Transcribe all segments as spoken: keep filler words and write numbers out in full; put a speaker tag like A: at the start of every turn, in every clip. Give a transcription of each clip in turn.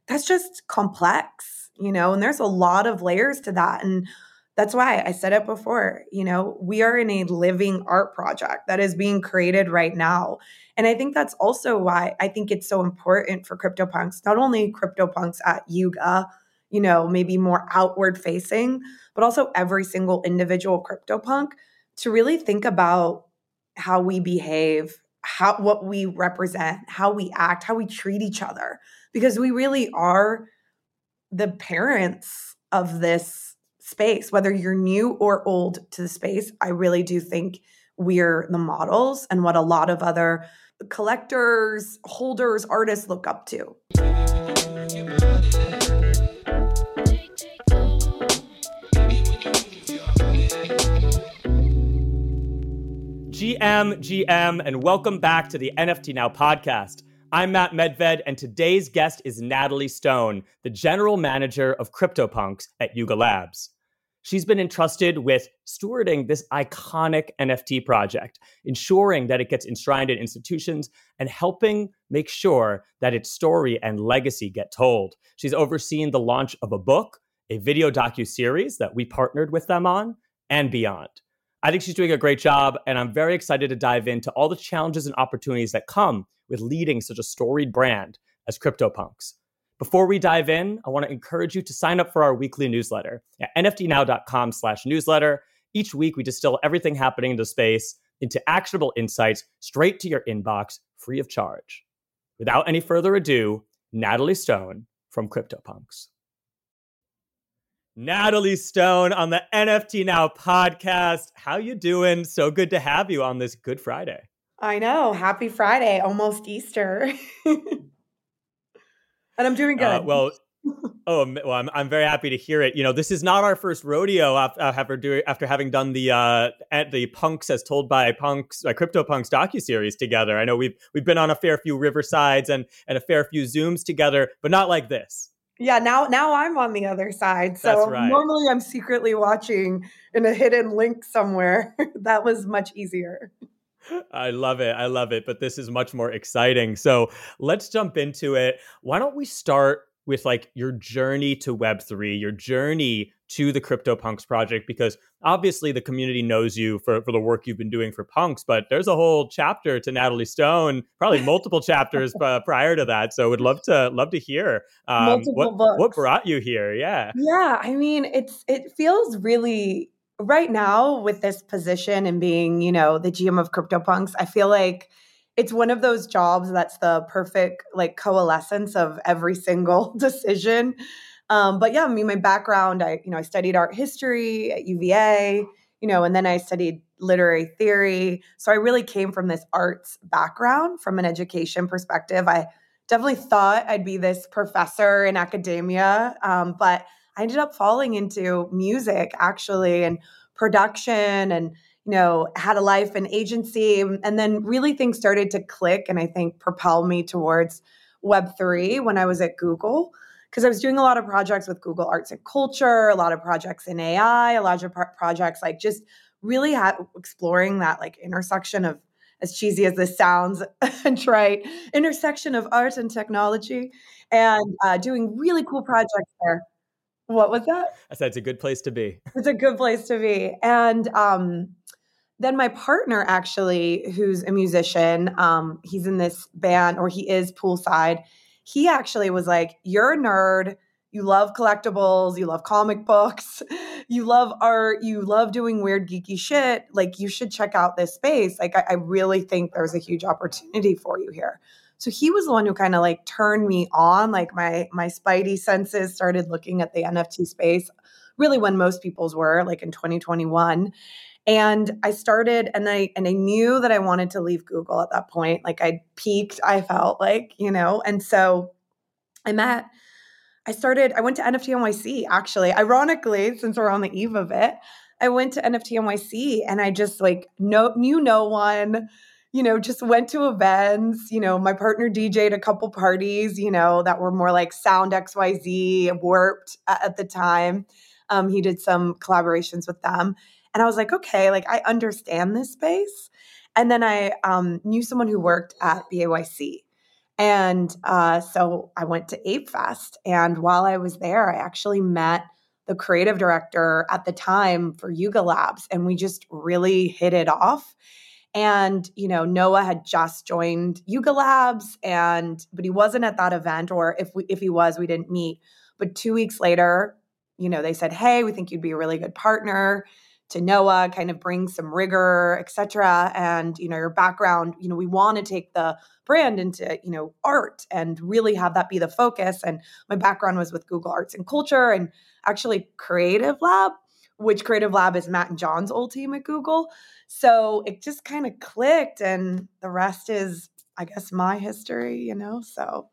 A: that's just complex, you know, and there's a lot of layers to that. And that's why I said it before, you know, we are in a living art project that is being created right now. And I think that's also why I think it's so important for CryptoPunks, not only CryptoPunks at Yuga, you know, maybe more outward facing, but also every single individual CryptoPunk to really think about how we behave, how what we represent, how we act, how we treat each other, because we really are the parents of this space, whether you're new or old to the space. I really do think we're the models and what a lot of other collectors, holders, artists look up to.
B: G M, G M, and welcome back to the N F T Now podcast. I'm Matt Medved, and today's guest is Natalie Stone, the general manager of CryptoPunks at Yuga Labs. She's been entrusted with stewarding this iconic N F T project, ensuring that it gets enshrined in institutions and helping make sure that its story and legacy get told. She's overseen the launch of a book, a video docuseries that we partnered with them on, and beyond. I think she's doing a great job, and I'm very excited to dive into all the challenges and opportunities that come with leading such a storied brand as CryptoPunks. Before we dive in, I want to encourage you to sign up for our weekly newsletter at nftnow.com slash newsletter. Each week, we distill everything happening in the space into actionable insights straight to your inbox, free of charge. Without any further ado, Natalie Stone from CryptoPunks. Natalie Stone on the N F T Now podcast. How you doing? So good to have you on this Good Friday.
A: I know. Happy Friday, almost Easter. And I'm doing good.
B: Uh, well, oh, well, I'm I'm very happy to hear it. You know, this is not our first rodeo after after, doing, after having done the uh, at the Punks as Told by Punks, uh, CryptoPunks docuseries together. I know we've we've been on a fair few Riversides and and a fair few Zooms together, but not like this.
A: Yeah, now now I'm on the other side. So
B: That's right.
A: Normally I'm secretly watching in a hidden link somewhere. That was much easier.
B: I love it. I love it. But this is much more exciting. So let's jump into it. Why don't we start with like your journey to Web three, your journey to the CryptoPunks project? Because obviously the community knows you for, for the work you've been doing for Punks, but there's a whole chapter to Natalie Stone, probably multiple chapters uh, prior to that. So would love to love to hear um,
A: Multiple
B: what,
A: books.
B: what brought you here. Yeah.
A: Yeah, I mean, it's it feels really right now with this position and being, you know, the G M of CryptoPunks, I feel like it's one of those jobs that's the perfect like coalescence of every single decision. Um, but yeah, I mean, my background, I, you know, I studied art history at U V A, you know, and then I studied literary theory. So I really came from this arts background from an education perspective. I definitely thought I'd be this professor in academia, um, but I ended up falling into music actually and production and, you know, had a life in agency. And then really things started to click and I think propel me towards Web three when I was at Google, because I was doing a lot of projects with Google Arts and Culture, a lot of projects in A I, a lot of pro- projects like just really had exploring that like intersection of, as cheesy as this sounds, right, intersection of art and technology, and uh, doing really cool projects there. What was that?
B: I said it's a good place to be.
A: It's a good place to be. And um, then my partner, actually, who's a musician, um, he's in this band, or he is Poolside. He actually was like, "You're a nerd. You love collectibles. You love comic books. You love art. You love doing weird, geeky shit. Like, you should check out this space. Like, I, I really think there's a huge opportunity for you here." So he was the one who kind of like turned me on, like my my spidey senses started looking at the N F T space, really when most people's were, like in twenty twenty-one. And I started and I and I knew that I wanted to leave Google at that point. Like I peaked, I felt like, you know. And so I met, I started, I went to N F T N Y C actually. Ironically, since we're on the eve of it, I went to N F T N Y C and I just like no knew no one. You know, just went to events, you know, my partner D J'd a couple parties, you know, that were more like Sound X Y Z, Warped at the time. Um, he did some collaborations with them. And I was like, okay, like I understand this space. And then I um, knew someone who worked at B A Y C. And uh, so I went to Ape Fest. And while I was there, I actually met the creative director at the time for Yuga Labs. And we just really hit it off. And, you know, Noah had just joined Yuga Labs, and but he wasn't at that event, or if we if he was, we didn't meet. But two weeks later, you know, they said, hey, we think you'd be a really good partner to Noah, kind of bring some rigor, et cetera. And, you know, your background, you know, we want to take the brand into, you know, art and really have that be the focus. And my background was with Google Arts and Culture and actually Creative Lab, which Creative Lab is Matt and John's old team at Google. So it just kind of clicked, and the rest is, I guess, my history, you know? So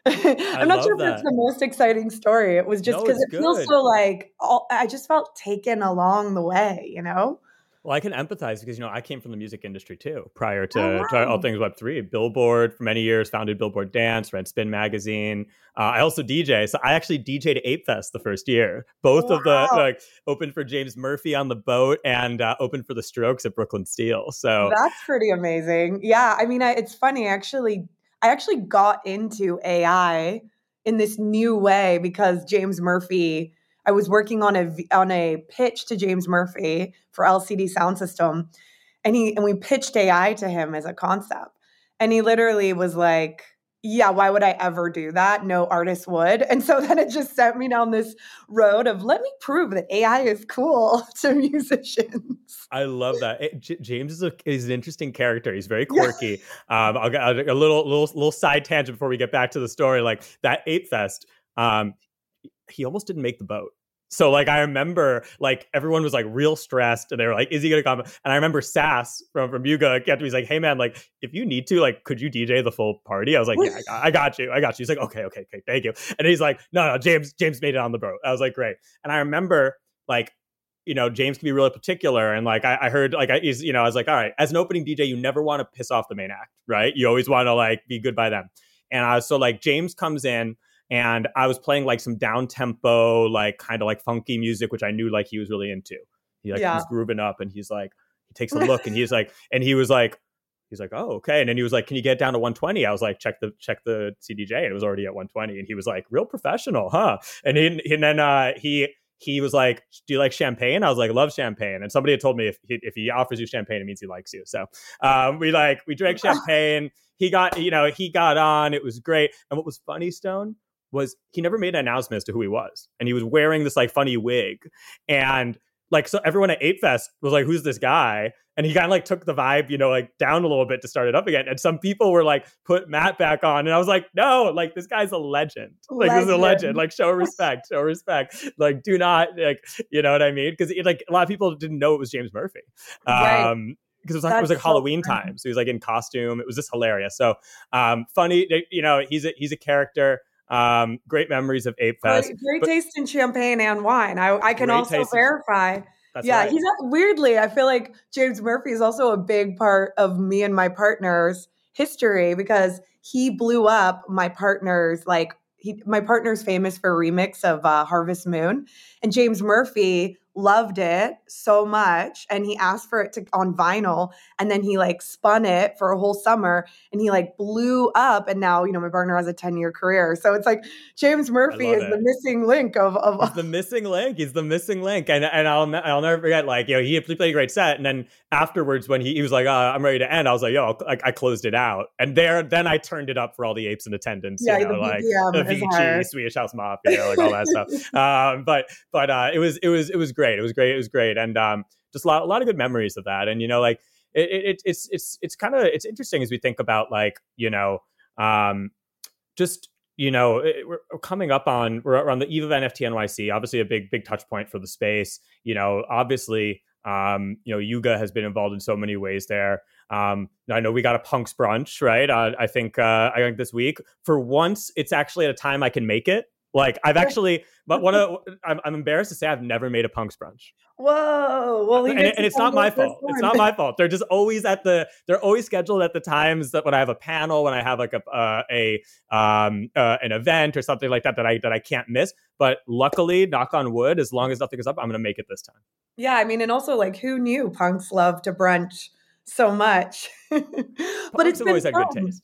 A: I'm not sure if
B: that.
A: it's the most exciting story. It was just because
B: no,
A: it good. feels so like, all, I just felt taken along the way, you know?
B: Well, I can empathize because, you know, I came from the music industry too, prior to,
A: oh, wow.
B: to all things Web three. Billboard for many years, founded Billboard Dance, ran Spin Magazine. Uh, I also D J. So I actually D J'd Ape Fest the first year. Both wow. of the, like, opened for James Murphy on the boat and uh, opened for the Strokes at Brooklyn Steel. So
A: that's pretty amazing. Yeah. I mean, I, it's funny, actually, I actually got into A I in this new way because James Murphy, I was working on a on a pitch to James Murphy for L C D Sound System, and he and we pitched A I to him as a concept, and he literally was like, "Yeah, why would I ever do that? No artist would." And so then it just sent me down this road of let me prove that A I is cool to musicians.
B: I love that. It, J- James is, a, is an interesting character. He's very quirky. Yeah. Um, I'll get a little little little side tangent before we get back to the story. Like that Ape Fest, um, he almost didn't make the boat. So like I remember like everyone was like real stressed and they were like, is he gonna come? And I remember Sass from, from Yuga kept he's like, hey man, like if you need to, like, could you D J the full party? I was like, yeah, I, I got you. I got you. He's like, okay, okay, okay, thank you. And he's like, no, no, James, James made it on the boat. I was like, great. And I remember like, you know, James can be really particular. And like, I, I heard like, I, he's, you know, I was like, all right, as an opening D J, you never want to piss off the main act, right? You always want to like be good by them. And I was so like, James comes in, and I was playing like some down tempo, like kind of like funky music, which I knew like he was really into. He like yeah. was grooving up, and he's like, he takes a look, and he's like, and he was like, he's like, oh, okay. And then he was like, can you get down to one twenty? I was like, check the check the C D J, and it was already at one twenty. And he was like, real professional, huh? And he, and then uh, he he was like, do you like champagne? I was like, love champagne. And somebody had told me if he, if he offers you champagne, it means he likes you. So um, we like we drank champagne. He got, you know, he got on. It was great. And what was funny, Stone, was he never made an announcement as to who he was. And he was wearing this like funny wig. And like, so everyone at Ape Fest was like, who's this guy? And he kind of like took the vibe, you know, like down a little bit to start it up again. And some people were like, put Matt back on. And I was like, no, like this guy's a legend. Like legend. This is a legend. Like show respect, show respect. Like do not like, you know what I mean? Because like a lot of people didn't know it was James Murphy. Right. Um, because it was like, it was like so Halloween funny. Time. So he was like in costume. It was just hilarious. So um, funny, you know, he's a, he's a character. Um, great memories of Ape Fest.
A: Great, great but, taste in champagne and wine. I, I can also verify.
B: That's
A: yeah,
B: right.
A: he's not, weirdly, I feel like James Murphy is also a big part of me and my partner's history because he blew up my partner's, like, he, my partner's famous for a remix of uh, Harvest Moon. And James Murphy loved it so much, and he asked for it to on vinyl, and then he like spun it for a whole summer, and he like blew up, and now, you know, my partner has a ten-year career. So it's like James Murphy is it. the missing link of, of
B: He's the missing link. He's the missing link. And and I'll I'll never forget, like, you know, he played a great set, and then afterwards when he, he was like, uh, I'm ready to end, I was like, yo, I, I closed it out. And there then I turned it up for all the apes in attendance,
A: yeah,
B: you know, like the V G, Swedish House Mafia, like all that stuff. Um, but but uh, it was it was it was great. It was great. It was great. And um, just a lot, a lot of good memories of that. And, you know, like it, it it's, it's, it's kind of, it's interesting as we think about like, you know, um, just, you know, it, we're coming up on, we're on the eve of N F T N Y C, obviously a big, big touch point for the space. You know, obviously, um, you know, Yuga has been involved in so many ways there. Um, I know we got a Punks brunch, right? Uh, I think, uh, I think this week for once, it's actually at a time I can make it. Like I've actually, but one of I'm, I'm embarrassed to say I've never made a Punks brunch.
A: Whoa! Well,
B: and, and it's not my fault. It's not my fault. They're just always at the. They're always scheduled at the times that when I have a panel, when I have like a uh, a um uh, an event or something like that that I that I can't miss. But luckily, knock on wood, as long as nothing is up, I'm going to make it this time.
A: Yeah, I mean, and also like, who knew punks love to brunch so much? But
B: Punks
A: it's
B: have
A: been
B: always
A: fun.
B: had good taste.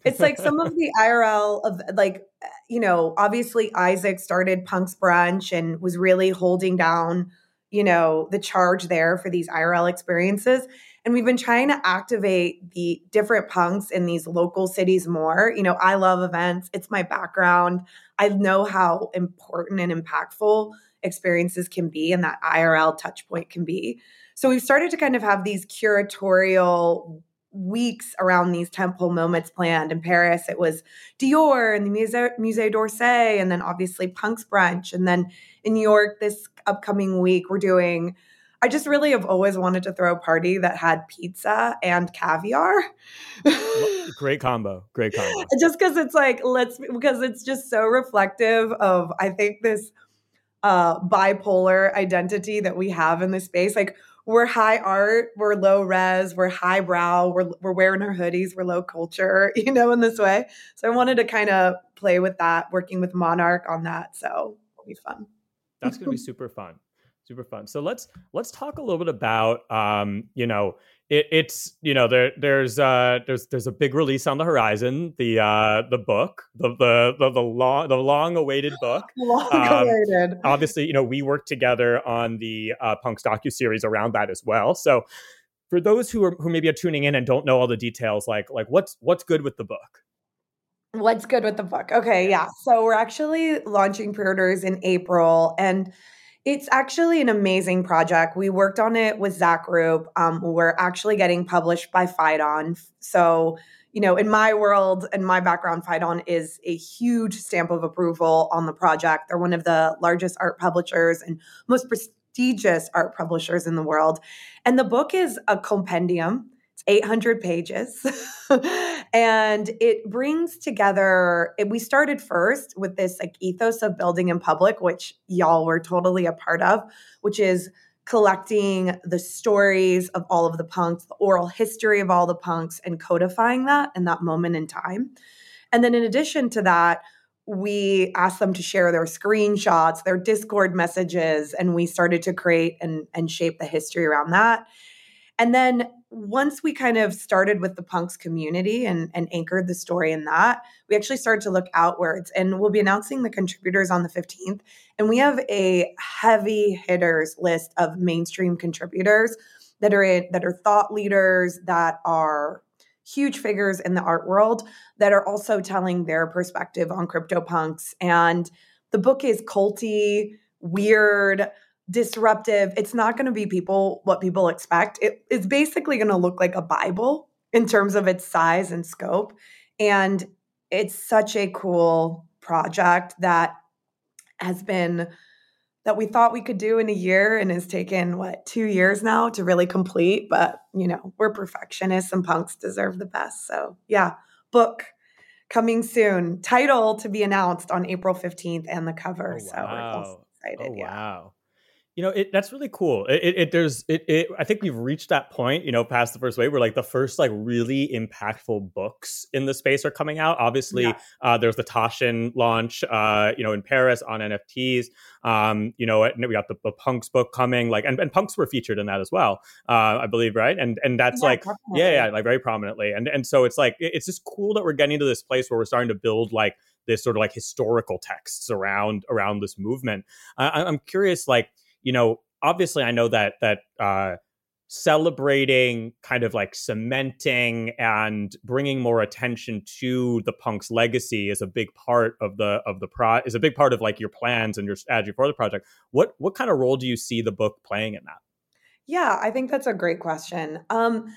A: It's like some of the I R L of like, you know, obviously Isaac started Punk's Brunch and was really holding down, you know, the charge there for these I R L experiences. And we've been trying to activate the different punks in these local cities more. You know, I love events. It's my background. I know how important and impactful experiences can be and that I R L touch point can be. So we've started to kind of have these curatorial weeks around these tentpole moments planned. In Paris, it was Dior and the Musée, Musée d'Orsay, and then obviously Punk's Brunch. And then in New York, this upcoming week, we're doing, I just really have always wanted to throw a party that had pizza and caviar.
B: Great combo. Great combo.
A: Just because it's like, let's, because it's just so reflective of, I think, this uh, bipolar identity that we have in this space. Like, we're high art, we're low res, we're high brow, we're, we're wearing our hoodies, we're low culture, you know, in this way. So I wanted to kind of play with that, working with Monarch on that. So it'll be fun.
B: That's going to be super fun. Super fun. So let's let's talk a little bit about um, you know, it, it's you know there there's uh there's there's a big release on the horizon, the uh the book, the the the, the long the long awaited book.
A: Long awaited.
B: Um, obviously, you know, we worked together on the uh, Punks docuseries around that as well. So for those who are who maybe are tuning in and don't know all the details, like like what's what's good with the book?
A: What's good with the book? Okay, yeah. So we're actually launching pre-orders in April, and it's actually an amazing project. We worked on it with Zach Group. Um, we're actually getting published by Phaidon. So, you know, in my world and my background, Phaidon is a huge stamp of approval on the project. They're one of the largest art publishers and most prestigious art publishers in the world. And the book is a compendium. It's eight hundred pages. And it brings together, it, we started first with this like ethos of building in public, which y'all were totally a part of, which is collecting the stories of all of the punks, the oral history of all the punks, and codifying that in that moment in time. And then in addition to that, we asked them to share their screenshots, their Discord messages, and we started to create and, and shape the history around that. And then once we kind of started with the punks community and, and anchored the story in that, we actually started to look outwards, and we'll be announcing the contributors on the fifteenth. And we have a heavy hitters list of mainstream contributors that are in, that are thought leaders, that are huge figures in the art world, that are also telling their perspective on CryptoPunks. And the book is culty, weird, disruptive. It's not going to be people what people expect. It, it's basically going to look like a Bible in terms of its size and scope. And it's such a cool project that has been, that we thought we could do in a year and has taken, what, two years now to really complete. But, you know, we're perfectionists and punks deserve the best. So yeah, book coming soon. Title to be announced on April fifteenth and the cover.
B: Oh, wow.
A: So we're also excited.
B: Oh,
A: yeah.
B: wow. You know, it, that's really cool. It, it, it there's, it, it, I think we've reached that point, you know, past the first wave where like the first like really impactful books in the space are coming out. Obviously, yeah. uh, there's the Taschen launch, uh, you know, in Paris on N F Ts. Um, you know, we got the, the Punks book coming, like, and, and Punks were featured in that as well, uh, I believe, right? And and that's yeah, like, definitely. yeah, yeah, like very prominently. And and so it's like, it's just cool that we're getting to this place where we're starting to build like this sort of like historical texts around around this movement. Uh, I, I'm curious, like, you know, obviously I know that that uh, celebrating, kind of like cementing and bringing more attention to the punks legacy is a big part of the of the pro is a big part of like your plans and your strategy for the project. What what kind of role do you see the book playing in that?
A: Yeah, I think that's a great question. Um,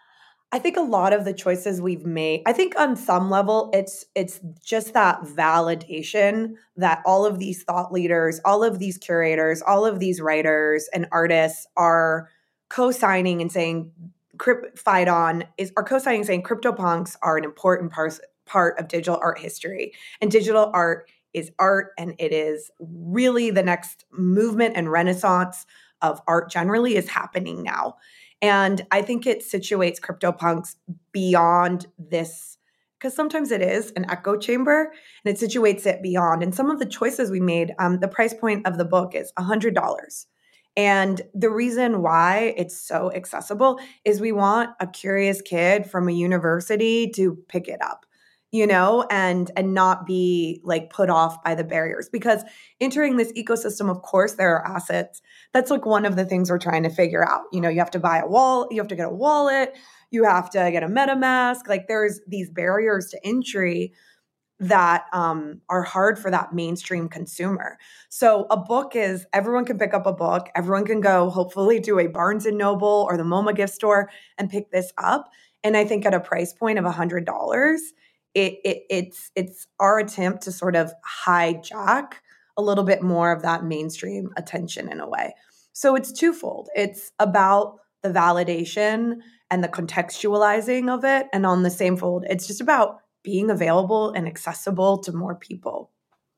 A: I think a lot of the choices we've made, I think on some level, it's it's just that validation that all of these thought leaders, all of these curators, all of these writers and artists are co-signing and saying, Phaidon is are co-signing saying CryptoPunks are an important part, part of digital art history. And digital art is art, and it is really the next movement and renaissance of art generally is happening now. And I think it situates CryptoPunks beyond this, because sometimes it is an echo chamber, and it situates it beyond. And some of the choices we made, um, the price point of the book is one hundred dollars. And the reason why it's so accessible is we want a curious kid from a university to pick it up. you know, and and not be like put off by the barriers. Because entering this ecosystem, of course, there are assets. That's like one of the things we're trying to figure out. You know, you have to buy a wall, you have to get a wallet, you have to get a MetaMask. Like there's these barriers to entry that um, are hard for that mainstream consumer. So a book is, everyone can pick up a book. Everyone can go hopefully to a Barnes and Noble or the MoMA gift store and pick this up. And I think at a price point of one hundred dollars, it, it, it's, it's our attempt to sort of hijack a little bit more of that mainstream attention in a way. So it's twofold. It's about the validation and the contextualizing of it. And on the same fold, it's just about being available and accessible to more people.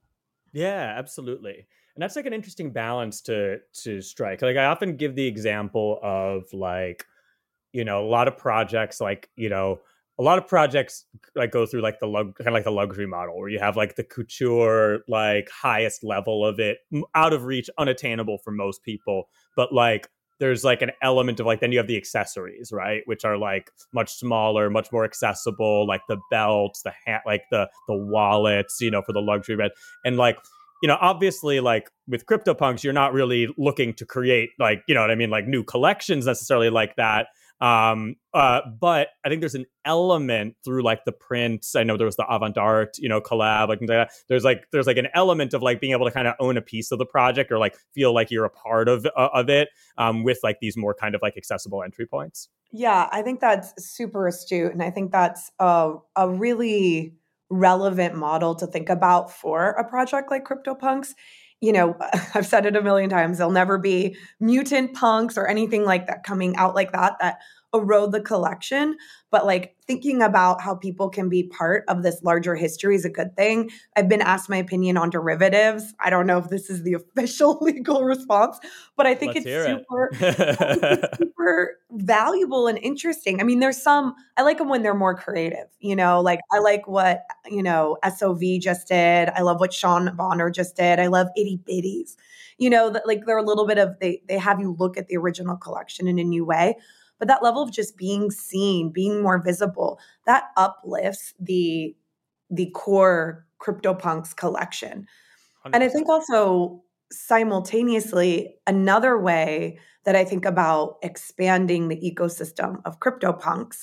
B: Yeah, absolutely. And that's like an interesting balance to to strike. Like I often give the example of like, you know, a lot of projects like, you know, a lot of projects like go through like the lug- kind of like the luxury model where you have like the couture, like highest level of it, out of reach, unattainable for most people. But like there's like an element of like, then you have the accessories, right? Which are like much smaller, much more accessible, like the belts, the hat, like the, the wallets, you know, for the luxury bed. And like, you know, obviously like with CryptoPunks, you're not really looking to create like, you know what I mean? Like new collections necessarily like that. Um, uh, but I think there's an element through like the prints. I know there was the Avant-Art, you know, collab, like that. There's like, there's like an element of like being able to kind of own a piece of the project or like feel like you're a part of, uh, of it, um, with like these more kind of like accessible entry points.
A: Yeah, I think that's super astute. And I think that's a, a really relevant model to think about for a project like CryptoPunks. You know, I've said it a million times, there'll never be mutant punks or anything like that coming out like that, that erode the collection. But like thinking about how people can be part of this larger history is a good thing. I've been asked my opinion on derivatives. I don't know if this is the official legal response, but I think
B: Let's
A: it's
B: hear
A: super,
B: it.
A: it's super valuable and interesting. I mean, there's some, I like them when they're more creative, you know, like I like what, you know, S O V just did. I love what Sean Bonner just did. I love Itty Bitties, you know, that like they're a little bit of, they, they have you look at the original collection in a new way. But that level of just being seen, being more visible, that uplifts the the core CryptoPunks collection. one hundred percent. And I think also simultaneously, another way that I think about expanding the ecosystem of CryptoPunks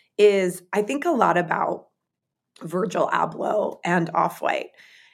A: is I think a lot about Virgil Abloh and Off-White.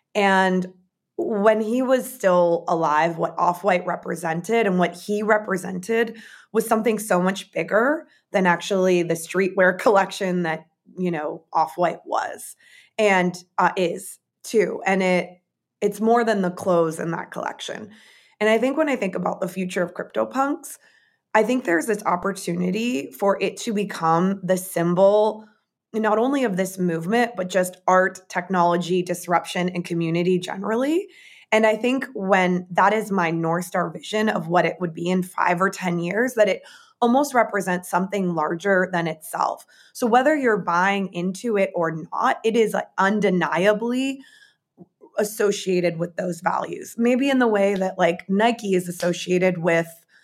A: And when he was still alive, what Off-White represented and what he represented was something so much bigger than actually the streetwear collection that, you know, Off-White was and uh, is too. And it it's more than the clothes in that collection. And I think when I think about the future of CryptoPunks, I think there's this opportunity for it to become the symbol not only of this movement, but just art, technology, disruption, and community generally. And I think when that is my North Star vision of what it would be in five or ten years, that it almost represents something larger than itself. So whether you're buying into it or not, it is like undeniably associated with those values. Maybe in the way that like Nike is associated with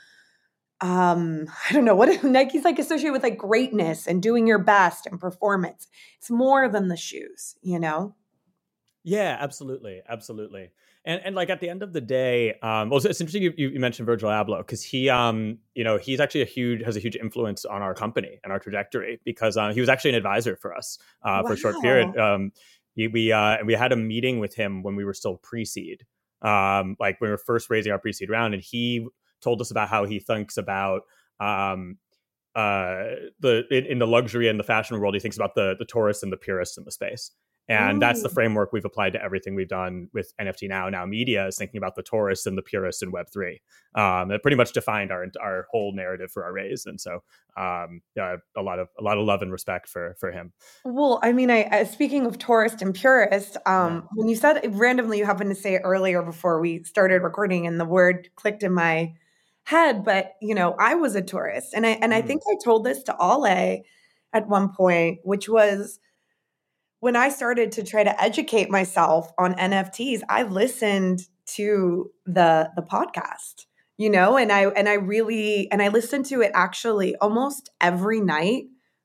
A: um I don't know what Nike's like associated with like greatness and doing your best and performance. It's more than the shoes, you know?
B: Yeah, absolutely. Absolutely. And and like at the end of the day, um, well, it's interesting you, you mentioned Virgil Abloh because he, um, you know, he's actually a huge has a huge influence on our company and our trajectory because uh, he was actually an advisor for us uh,
A: Wow.
B: for a short period. Um, he, we uh, and we had a meeting with him when we were still pre-seed, um, like when we were first raising our pre-seed round, and he told us about how he thinks about um, uh, the in, in the luxury and the fashion world. He thinks about the the tourists and the purists in the space. And that's the framework we've applied to everything we've done with N F T Now. Now Media is thinking about the tourists and the purists in Web three. Um, it pretty much defined our our whole narrative for our raise, and so um, yeah, a lot of a lot of love and respect for for him.
A: Well, I mean, I, I speaking of tourist and purist, um, yeah. When you said randomly, you happened to say it earlier before we started recording, and the word clicked in my head. But you know, I was a tourist, and I and mm. I think I told this to Ale at one point, which was, when I started to try to educate myself on N F Ts, I listened to the the podcast, you know, and I and I really and I listened to it actually almost every night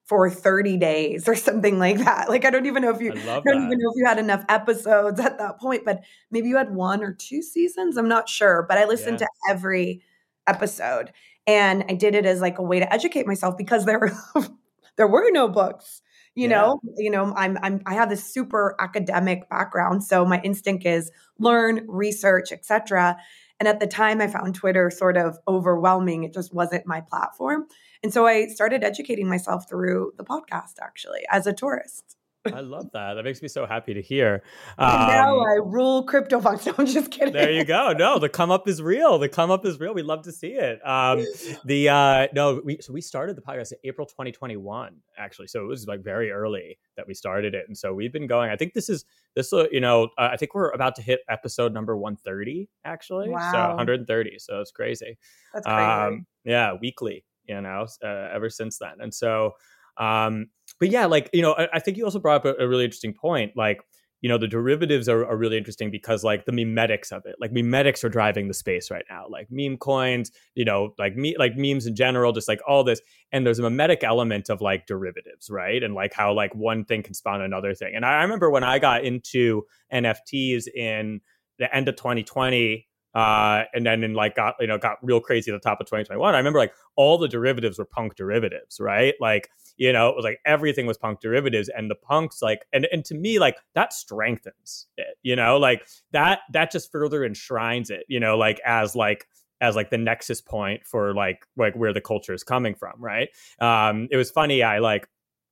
A: for thirty days or something like that. Like, I don't even know if you,
B: I love
A: I don't
B: that.
A: even know if you had enough episodes at that point, but maybe you had one or two seasons. I'm not sure, but I listened
B: Yeah.
A: to every episode, and I did it as like a way to educate myself because there, there were no books. You
B: Yeah.
A: know, you know, I'm, I'm, I have this super academic background, so my instinct is learn, research, et cetera. And at the time, I found Twitter sort of overwhelming. It just wasn't my platform. And so I started educating myself through the podcast, actually, as a tourist.
B: I love that. That makes me so happy to hear.
A: And now
B: Um,
A: I rule CryptoPunks. No, I'm just kidding.
B: there you go. No, the come up is real. The come up is real. We love to see it. Um, the uh, no, we so we started the podcast in April twenty twenty-one, actually. So it was like very early that we started it, and so we've been going. I think this is this. Uh, you know, uh, I think we're about to hit episode number one thirty, actually.
A: Wow.
B: So one hundred thirty. So it's crazy.
A: That's crazy.
B: Um, yeah, weekly. You know, uh, ever since then, and so. Um, but yeah, like, you know, I, I think you also brought up a, a really interesting point. Like, you know, the derivatives are, are really interesting because like the memetics of it, like memetics are driving the space right now, like meme coins, you know, like me, like memes in general, just like all this. And there's a memetic element of like derivatives, right? And like how like one thing can spawn another thing. And I remember when I got into N F Ts in the end of twenty twenty, Uh, and then in like got, you know, got real crazy at the top of twenty twenty-one. I remember like all the derivatives were punk derivatives, right? Like, you know, it was like everything was punk derivatives, and the punks like, and, and to me, like that strengthens it, you know, like that, that just further enshrines it, you know, like as like, as like the nexus point for like, like where the culture is coming from. Right. Um, it was funny. I like,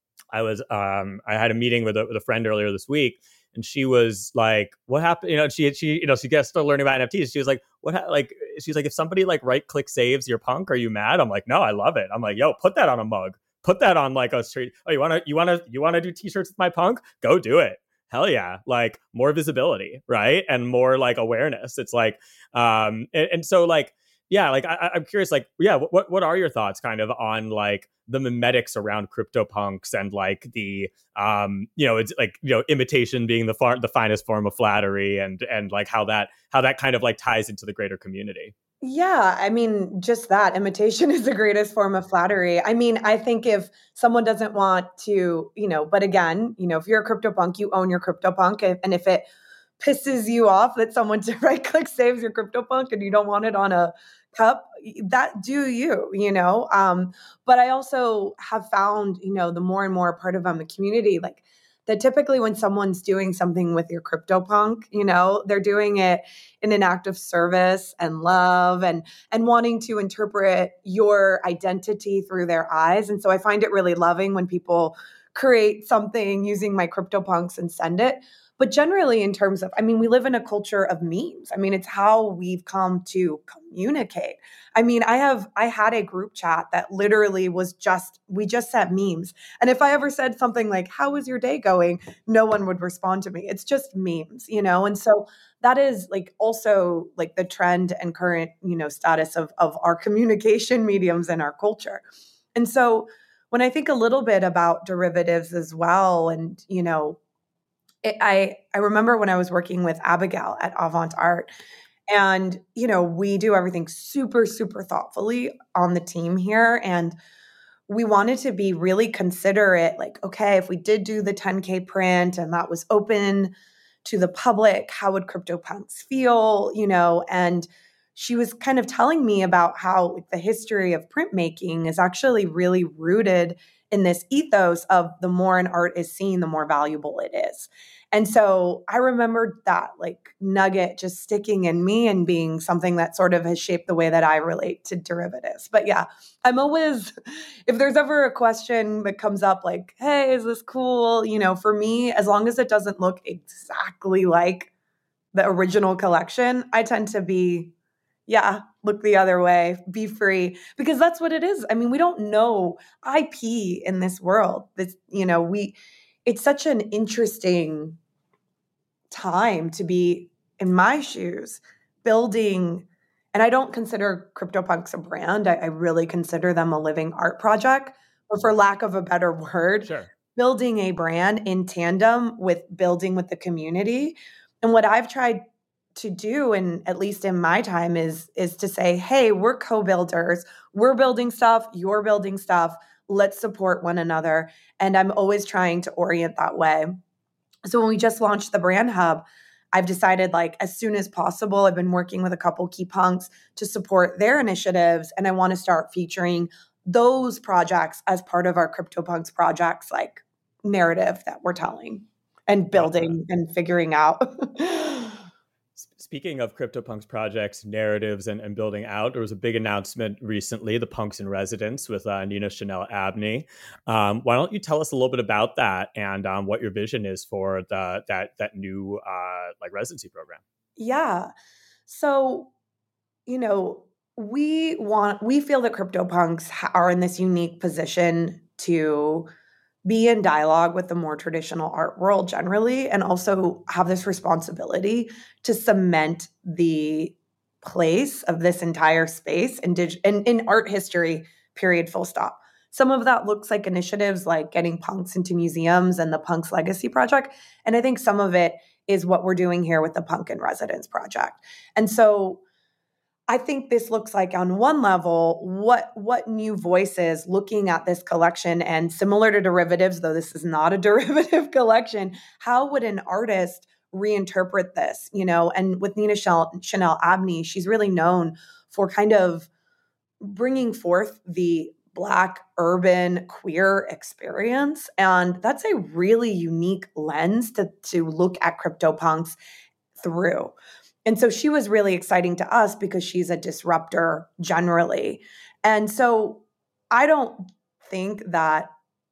B: I was, um, I had a meeting with a, with a friend earlier this week. And she was like, "What happened?" You know, she she you know she gets started learning about N F Ts. She was like, "What?" Ha-? Like, she's like, "If somebody like right click saves your punk, are you mad?" I'm like, "No, I love it." I'm like, "Yo, put that on a mug. Put that on like a street. Oh, you wanna you wanna you wanna do t-shirts with my punk? Go do it. Hell yeah!" Like more visibility, right, and more like awareness. It's like, um, and, and so like. Yeah, like I, I'm curious, like, yeah, what what are your thoughts, kind of, on like the memetics around CryptoPunks and like the, um, you know, it's like, you know, imitation being the far the finest form of flattery, and and like how that how that kind of like ties into the greater community.
A: Yeah, I mean, just that imitation is the greatest form of flattery. I mean, I think if someone doesn't want to, you know, but again, you know, if you're a CryptoPunk, you own your CryptoPunk, and if it pisses you off that someone to right click saves your CryptoPunk and you don't want it on a cup, that do you, you know? Um, but I also have found, you know, the more and more part of um, the community, like that typically when someone's doing something with your CryptoPunk, you know, they're doing it in an act of service and love and and wanting to interpret your identity through their eyes. And so I find it really loving when people create something using my CryptoPunks and send it. But generally, in terms of, I mean, we live in a culture of memes. I mean, it's how we've come to communicate. I mean, I have, I had a group chat that literally was just, we just sent memes. And if I ever said something like, "How is your day going?" no one would respond to me. It's just memes, you know? And so that is like also like the trend and current, you know, status of, of our communication mediums in our culture. And so when I think a little bit about derivatives as well, and, you know, It, I I remember when I was working with Abigail at Avant Art, and you know we do everything super super thoughtfully on the team here, and we wanted to be really considerate. Like, okay, if we did do the ten K print and that was open to the public, how would CryptoPunks feel? You know, and she was kind of telling me about how like, the history of printmaking is actually really rooted in this ethos of the more an art is seen, the more valuable it is. And so I remembered that like nugget just sticking in me and being something that sort of has shaped the way that I relate to derivatives. But yeah, I'm always, if there's ever a question that comes up like, "Hey, is this cool?" You know, for me, as long as it doesn't look exactly like the original collection, I tend to be, yeah, look the other way, be free, because that's what it is. I mean, we don't know I P in this world. This, you know, we, it's such an interesting time to be in my shoes building, and I don't consider CryptoPunks a brand. I, I really consider them a living art project, but for lack of a better word,
B: Sure.
A: building a brand in tandem with building with the community. And what I've tried to do, and at least in my time, is is to say, hey, we're co-builders. We're building stuff. You're building stuff. let's support one another. And I'm always trying to orient that way. So when we just launched the Brand Hub, I've decided like as soon as possible, I've been working with a couple key punks to support their initiatives. And I want to start featuring those projects as part of our CryptoPunks projects, like narrative that we're telling and building and figuring out.
B: Speaking of CryptoPunks projects, narratives, and, and building out, there was a big announcement recently, the Punks in Residence with uh, Nina Chanel Abney. Um, why don't you tell us a little bit about that and um, what your vision is for the, that that new uh, like residency program?
A: Yeah. So, you know, we want, we feel that CryptoPunks are in this unique position to be in dialogue with the more traditional art world generally, and also have this responsibility to cement the place of this entire space in, dig- in, in art history, period, full stop. Some of that looks like initiatives like getting punks into museums and the Punks Legacy Project. And I think some of it is what we're doing here with the Punk in Residence Project. And so I think this looks like on one level, what what new voices looking at this collection, and similar to derivatives, though this is not a derivative collection, how would an artist reinterpret this? You know, and with Nina Chanel, Chanel Abney, she's really known for kind of bringing forth the Black urban queer experience. And that's a really unique lens to, to look at CryptoPunks through. And so she was really exciting to us because she's a disruptor generally. And so I don't think that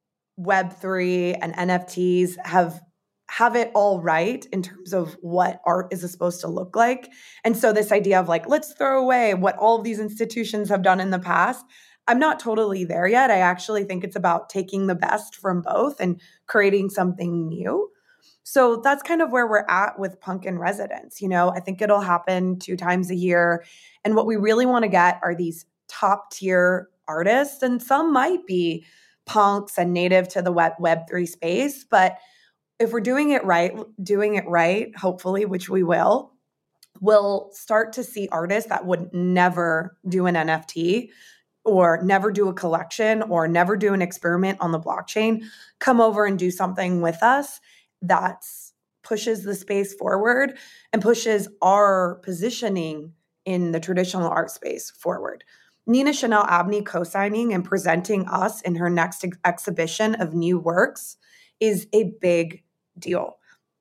A: Web three and N F Ts have have it all right in terms of what art is supposed to look like. And so this idea of like, let's throw away what all of these institutions have done in the past, I'm not totally there yet. I actually think it's about taking the best from both and creating something new. So that's kind of where we're at with Punk in Residence. You know, I think it'll happen two times a year. And what we really want to get are these top tier artists. And some might be punks and native to the web, Web three space. But if we're doing it right, doing it right, hopefully, which we will, we'll start to see artists that would never do an N F T or never do a collection or never do an experiment on the blockchain come over and do something with us that pushes the space forward and pushes our positioning in the traditional art space forward. Nina Chanel Abney co-signing and presenting us in her next ex- exhibition of new works is a big deal.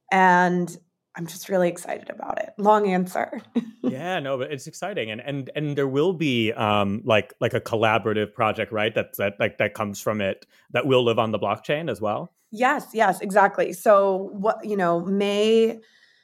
A: And I'm just really excited about it. Long answer.
B: Yeah, no, but it's exciting, and and and there will be um like like a collaborative project, right? That that like that comes from it that will live on the blockchain as well.
A: Yes, yes, exactly. So what you know, May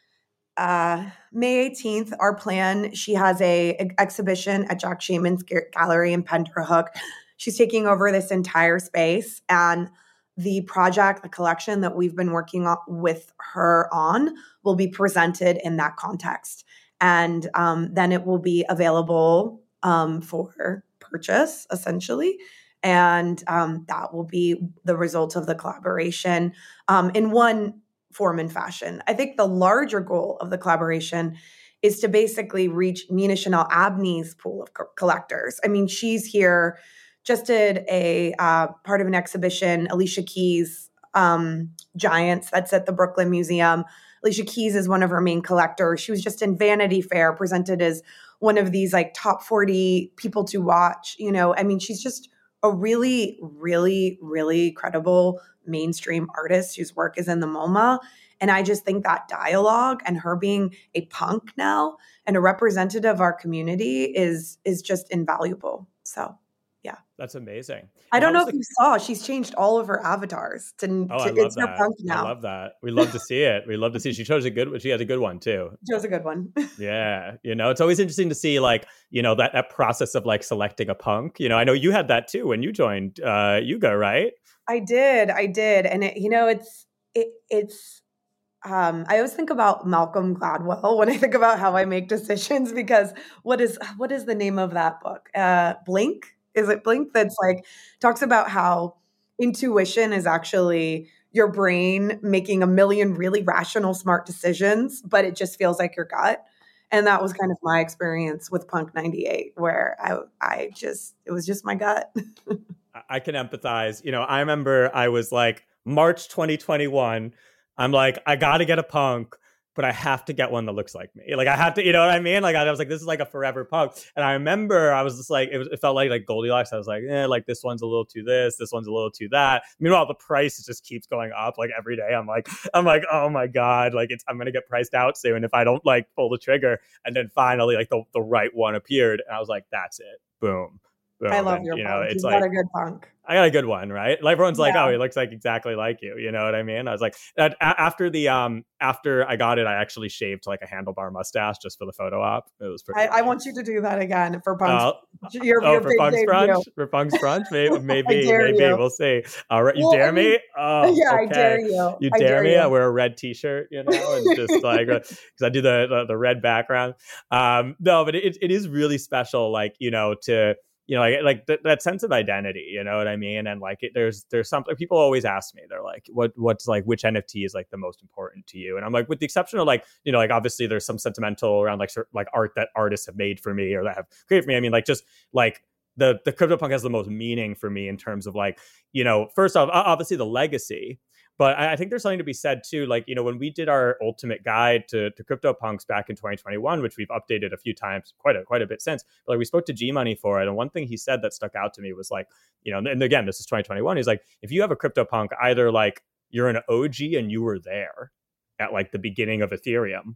A: uh, May eighteenth, our plan. She has a, a exhibition at Jack Shaman's Gallery in Penderhook. She's taking over this entire space, and the project, the collection that we've been working on with her on, will be presented in that context. And um, then it will be available um, for purchase, essentially. And um, that will be the result of the collaboration um, in one form and fashion. I think the larger goal of the collaboration is to basically reach Nina Chanel Abney's pool of co- collectors. I mean, she's here, just did a uh, part of an exhibition, Alicia Keys' um, Giants, that's at the Brooklyn Museum. Alicia Keys is one of her main collectors. She was just in Vanity Fair, presented as one of these like top forty people to watch. You know, I mean, she's just a really, really, really credible mainstream artist whose work is in the MoMA. And I just think that dialogue and her being a punk now and a representative of our community is is just invaluable. So, yeah.
B: That's amazing.
A: I
B: And
A: don't
B: how
A: know
B: was
A: if
B: the
A: you saw, she's changed all of her avatars to,
B: Oh, I
A: to
B: love
A: it's her
B: that.
A: punk
B: I
A: now.
B: love that. We love to see it. We love to see. She chose a good. She has a good one too.
A: She was a good one.
B: Yeah, you know, it's always interesting to see like you know that that process of like selecting a punk. You know, I know you had that too when you joined uh, Yuga, right?
A: I did, I did, and it, you know, it's it, it's. Um, I always think about Malcolm Gladwell when I think about how I make decisions because what is what is the name of that book? Uh, Blink? Is it Blink? That's like talks about how intuition is actually your brain making a million really rational, smart decisions, but it just feels like your gut. And that was kind of my experience with Punk ninety-eight, where I I just it was just my gut.
B: I can empathize. You know, I remember I was like March twenty twenty-one. I'm like, I got to get a punk, but I have to get one that looks like me. Like I have to, you know what I mean? Like I was like, this is like a forever punk. And I remember I was just like, it, was, it felt like like Goldilocks. I was like, eh, like this one's a little too this, this one's a little too that. Meanwhile, the price just keeps going up like every day. I'm like, I'm like, oh my God, like it's I'm gonna get priced out soon if I don't like pull the trigger. And then finally, like the, the right one appeared, and I was like, that's it, boom. Boom.
A: I love
B: and,
A: your
B: you
A: punk.
B: know, it's
A: You've
B: like,
A: got a good punk.
B: I got a good one, right? Like everyone's like,
A: Yeah.
B: oh, he looks like exactly like you. You know what I mean? I was like, a- after the um, after I got it, I actually shaved like a handlebar mustache just for the photo op. It was pretty.
A: I,
B: nice.
A: I want you to do that again for Punk's.
B: Uh,
A: your,
B: oh,
A: your
B: for
A: big
B: Punk's
A: debut.
B: brunch, for Punk's brunch, maybe, maybe,
A: dare
B: maybe
A: you.
B: we'll see. All right, you
A: Well,
B: dare
A: I mean,
B: me? Oh,
A: yeah,
B: okay.
A: I dare you.
B: You
A: I
B: dare,
A: dare
B: me?
A: you.
B: I wear a red T-shirt, you know, and just like because I do the, the the red background. Um, no, but it it is really special, like you know, to. You know, like like th- that sense of identity, you know what I mean? And like, it, there's there's something people always ask me. They're like, what what's like which N F T is like the most important to you? And I'm like, with the exception of like, you know, like obviously there's some sentimental around like like art that artists have made for me or that have created for me. I mean, like just like the the CryptoPunk has the most meaning for me in terms of like, you know, first off, obviously the legacy. But I think there's something to be said too. Like, you know, when we did our ultimate guide to, to CryptoPunks back in twenty twenty-one, which we've updated a few times, quite a quite a bit since. But like we spoke to G Money for it, and one thing he said that stuck out to me was like, you know, and again, this is twenty twenty-one. He's like, if you have a CryptoPunk, either like you're an O G and you were there at like the beginning of Ethereum,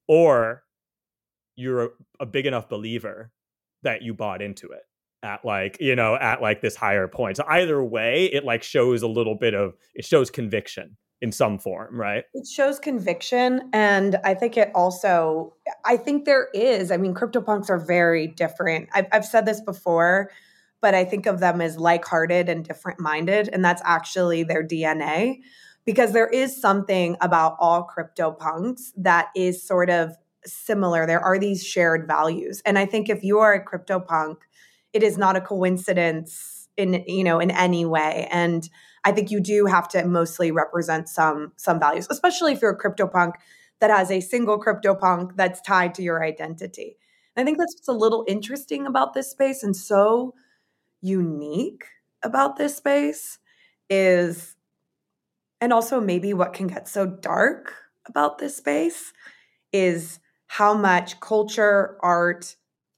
B: or you're a, a big enough believer that you bought into it at like, you know, at like this higher point. So either way, it like shows a little bit of, it shows conviction in some form, right?
A: It shows conviction. And I think it also, I think there is, I mean, CryptoPunks are very different. I've, I've said this before, but I think of them as like-hearted and different-minded. And that's actually their D N A, because there is something about all CryptoPunks that is sort of similar. There are these shared values. And I think if you are a CryptoPunk, it is not a coincidence in, you know, in any way. And I think you do have to mostly represent some, some values, especially if you're a CryptoPunk that has a single CryptoPunk that's tied to your identity. And I think that's what's a little interesting about this space and so unique about this space is, and also maybe what can get so dark about this space is how much culture, art,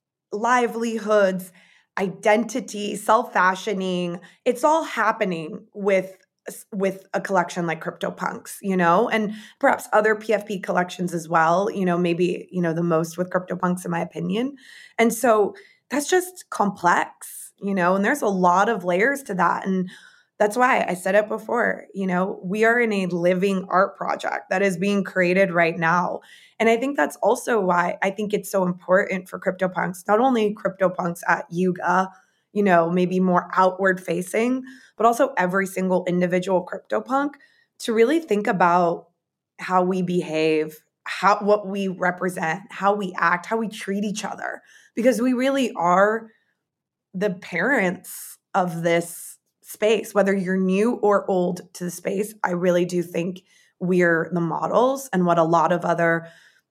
A: livelihoods, identity, self-fashioning, it's all happening with with a collection like CryptoPunks, you know, and perhaps other P F P collections as well, you know, maybe, you know, the most with CryptoPunks in my opinion. And so that's just complex, you know, and there's a lot of layers to that. And that's why I said it before, you know, we are in a living art project that is being created right now. And I think that's also why I think it's so important for CryptoPunks, not only CryptoPunks at Yuga, you know, maybe more outward facing, but also every single individual CryptoPunk to really think about how we behave, how what we represent, how we act, how we treat each other, because we really are the parents of this space, whether you're new or old to the space. I really do think we're the models and what a lot of other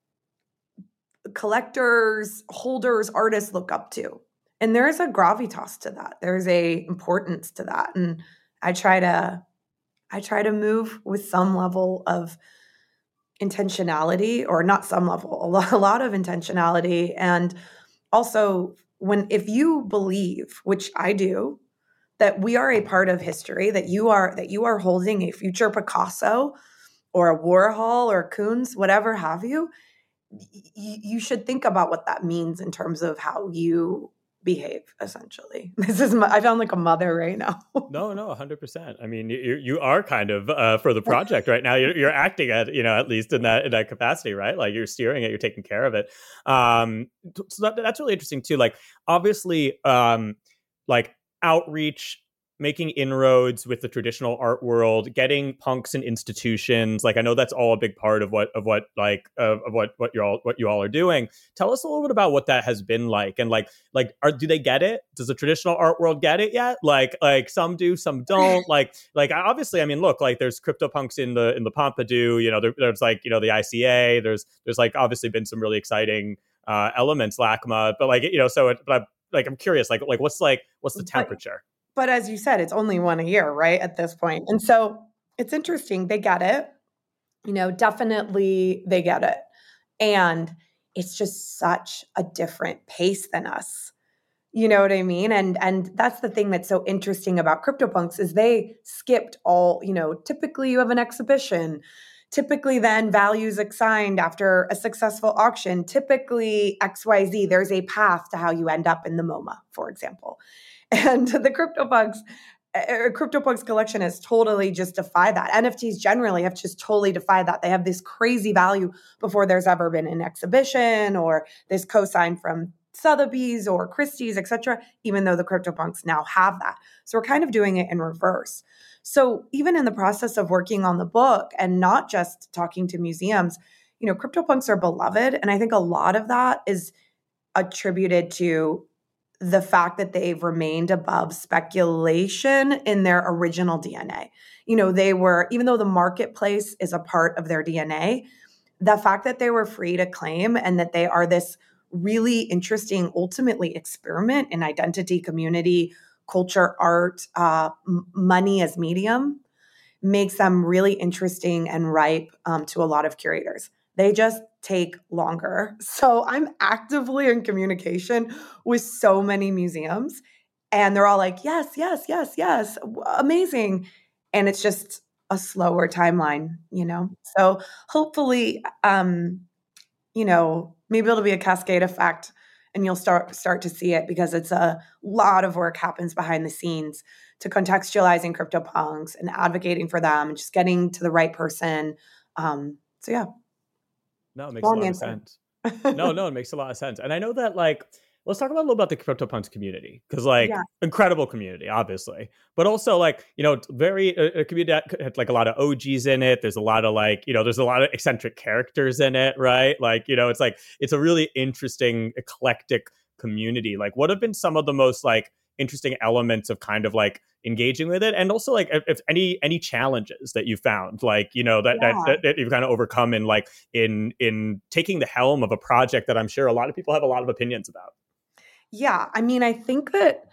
A: collectors, holders, artists look up to. And there's a gravitas to that. There's a importance to that. And I try to I try to move with some level of intentionality, or not some level, a lot, a lot of intentionality. And also when if you believe, which I do, that we are a part of history, that you are that you are holding a future Picasso or a Warhol or Koons, whatever have you, y- you should think about what that means in terms of how you behave, essentially. This is my, I sound like a mother right now.
B: No, no, one hundred percent. I mean, you you are kind of uh, for the project right now. You're, you're acting at, you know, at least in that in that capacity, right? Like you're steering it, you're taking care of it. Um, so that, that's really interesting too. Like obviously, um, like outreach, making inroads with the traditional art world, getting punks and institutions. Like I know that's all a big part of what of what like of, of what what you all what you all are doing. Tell us a little bit about what that has been like, and like like are do they get it? Does the traditional art world get it yet? Like like some do, some don't. Like like obviously, I mean, look, like there's CryptoPunks in the in the Pompidou. You know, there, there's like you know the I C A. There's there's like obviously been some really exciting uh, elements, LACMA. But like you know, so it, but I'm, like I'm curious, like like what's like what's the temperature?
A: But as you said, it's only one a year, right? At this point. And so it's interesting. They get it. You know, definitely they get it. And it's just such a different pace than us. You know what I mean? And and that's the thing that's so interesting about CryptoPunks is they skipped all, you know, typically you have an exhibition. Typically then values assigned after a successful auction. Typically X Y Z, there's a path to how you end up in the MoMA, for example. And the CryptoPunks uh, CryptoPunks collection has totally just defied that. N F Ts generally have just totally defied that. They have this crazy value before there's ever been an exhibition or this cosign from Sotheby's or Christie's, et cetera, even though the CryptoPunks now have that. So we're kind of doing it in reverse. So even in the process of working on the book and not just talking to museums, you know, CryptoPunks are beloved. And I think a lot of that is attributed to the fact that they've remained above speculation in their original D N A. You know, they were, even though the marketplace is a part of their D N A, the fact that they were free to claim and that they are this really interesting, ultimately experiment in identity, community, culture, art, uh, m- money as medium makes them really interesting and ripe um, to a lot of curators. They just take longer. So I'm actively in communication with so many museums and they're all like, yes, yes, yes, yes, w- amazing. And it's just a slower timeline, you know? So hopefully, um, you know, maybe it'll be a cascade effect and you'll start start to see it because it's a lot of work happens behind the scenes to contextualizing CryptoPunks and advocating for them and just getting to the right person. Um, so yeah,
B: No, it makes a
A: long
B: lot of
A: answer.
B: sense. No, no, it makes a lot of sense. And I know that, like, let's talk about a little about the CryptoPunks community because, like,
A: Yeah.
B: incredible community, obviously, but also, like, you know, very a, a community that had like a lot of O Gs in it. There's a lot of like, you know, there's a lot of eccentric characters in it, right? Like, you know, it's like it's a really interesting, eclectic community. Like, what have been some of the most like interesting elements of kind of like engaging with it, and also like if, if any any challenges that you found, like, you know, that, that
A: Yeah.
B: that that you've kind of overcome in like in in taking the helm of a project that I'm sure a lot of people have a lot of opinions about.
A: Yeah. I mean, I think that,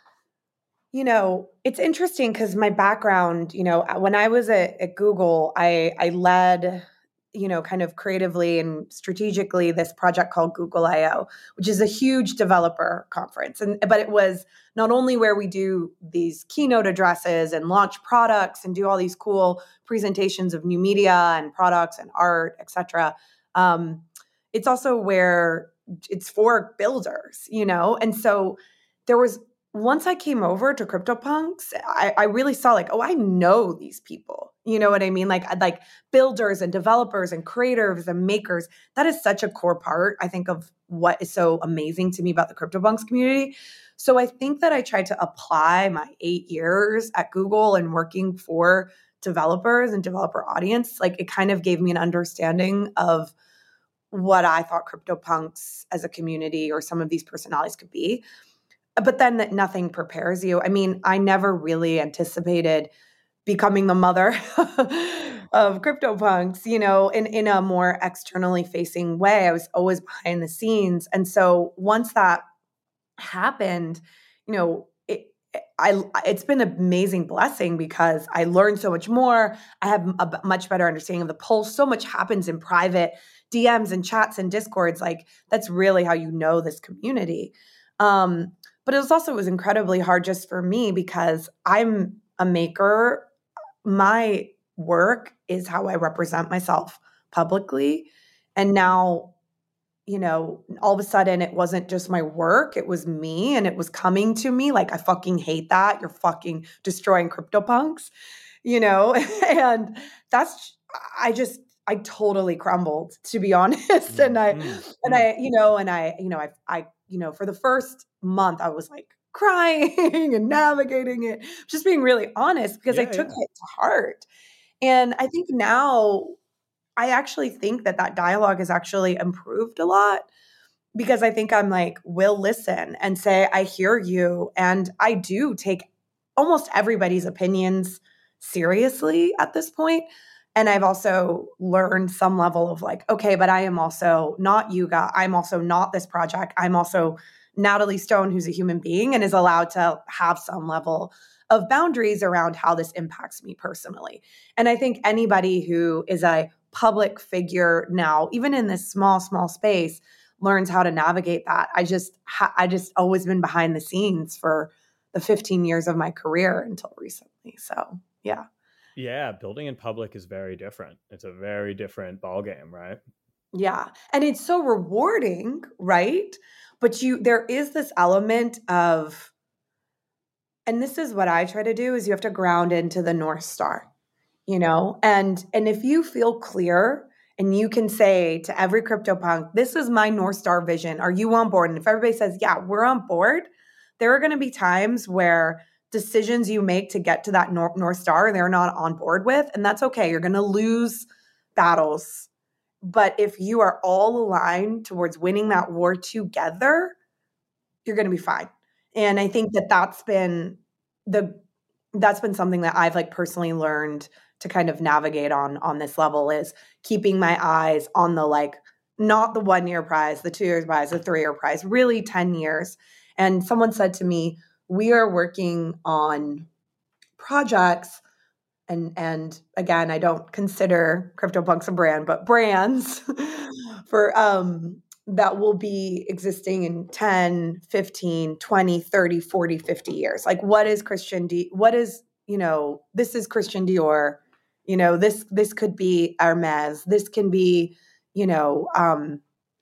A: you know, it's interesting because my background, you know, when I was at, at Google, I, I led, you know, kind of creatively and strategically this project called Google I O, which is a huge developer conference. And but it was not only where we do these keynote addresses and launch products and do all these cool presentations of new media and products and art, et cetera. Um, it's also where it's for builders, you know, and so there was once I came over to CryptoPunks, I, I really saw like, oh, I know these people. You know what I mean? Like, like builders and developers and creators and makers. That is such a core part, I think, of what is so amazing to me about the CryptoPunks community. So I think that I tried to apply my eight years at Google and working for developers and developer audience. Like it kind of gave me an understanding of what I thought CryptoPunks as a community or some of these personalities could be. But then that nothing prepares you. I mean, I never really anticipated becoming the mother of CryptoPunks, you know, in, in a more externally facing way. I was always behind the scenes. And so once that happened, you know, it, I, it's been an amazing blessing because I learned so much more. I have a much better understanding of the pulse. So much happens in private D Ms and chats and discords. Like that's really how you know this community. Um, but it was also, it was incredibly hard just for me because I'm a maker. My work is how I represent myself publicly. And now, you know, all of a sudden it wasn't just my work, it was me and it was coming to me. Like, I fucking hate that. You're fucking destroying CryptoPunks, you know? And that's, I just, I totally crumbled, to be honest. And I,
B: Mm,
A: and
B: mm.
A: I, you know, and I, you know, I, I, you know, for the first month, I was like crying and navigating it, just being really honest because I
B: Yeah,
A: took
B: yeah.
A: it to heart. And I think now I actually think that that dialogue has actually improved a lot because I think I'm like, will listen and say, I hear you. And I do take almost everybody's opinions seriously at this point. And I've also learned some level of like, okay, but I am also not you guys. I'm also not this project. I'm also, Natalie Stone, who's a human being and is allowed to have some level of boundaries around how this impacts me personally. And I think anybody who is a public figure now, even in this small, small space, learns how to navigate that. I just, ha- I just always been behind the scenes for the fifteen years of my career until recently. So, yeah.
B: Yeah, building in public is very different. It's a very different ballgame, right?
A: Yeah. And it's so rewarding, right? But you there is this element of, and this is what I try to do, is you have to ground into the North Star, you know? And and if you feel clear and you can say to every CryptoPunk, this is my North Star vision. Are you on board? And if everybody says, yeah, we're on board, there are going to be times where decisions you make to get to that North, North Star, they're not on board with. And that's okay. You're going to lose battles. But if you are all aligned towards winning that war together, you're going to be fine. And I think that that's been the that's been something that I've like personally learned to kind of navigate on on this level, is keeping my eyes on the, like, not the one year prize, the two years prize, the three year prize, really ten years. And someone said to me, we are working on projects, and and again, I don't consider CryptoPunks a brand, but brands for um that will be existing in ten, fifteen, twenty, thirty, forty, fifty years. Like, what is Christian Di- what is, you know, this is Christian Dior, you know, this this could be Hermes, this can be, you know, um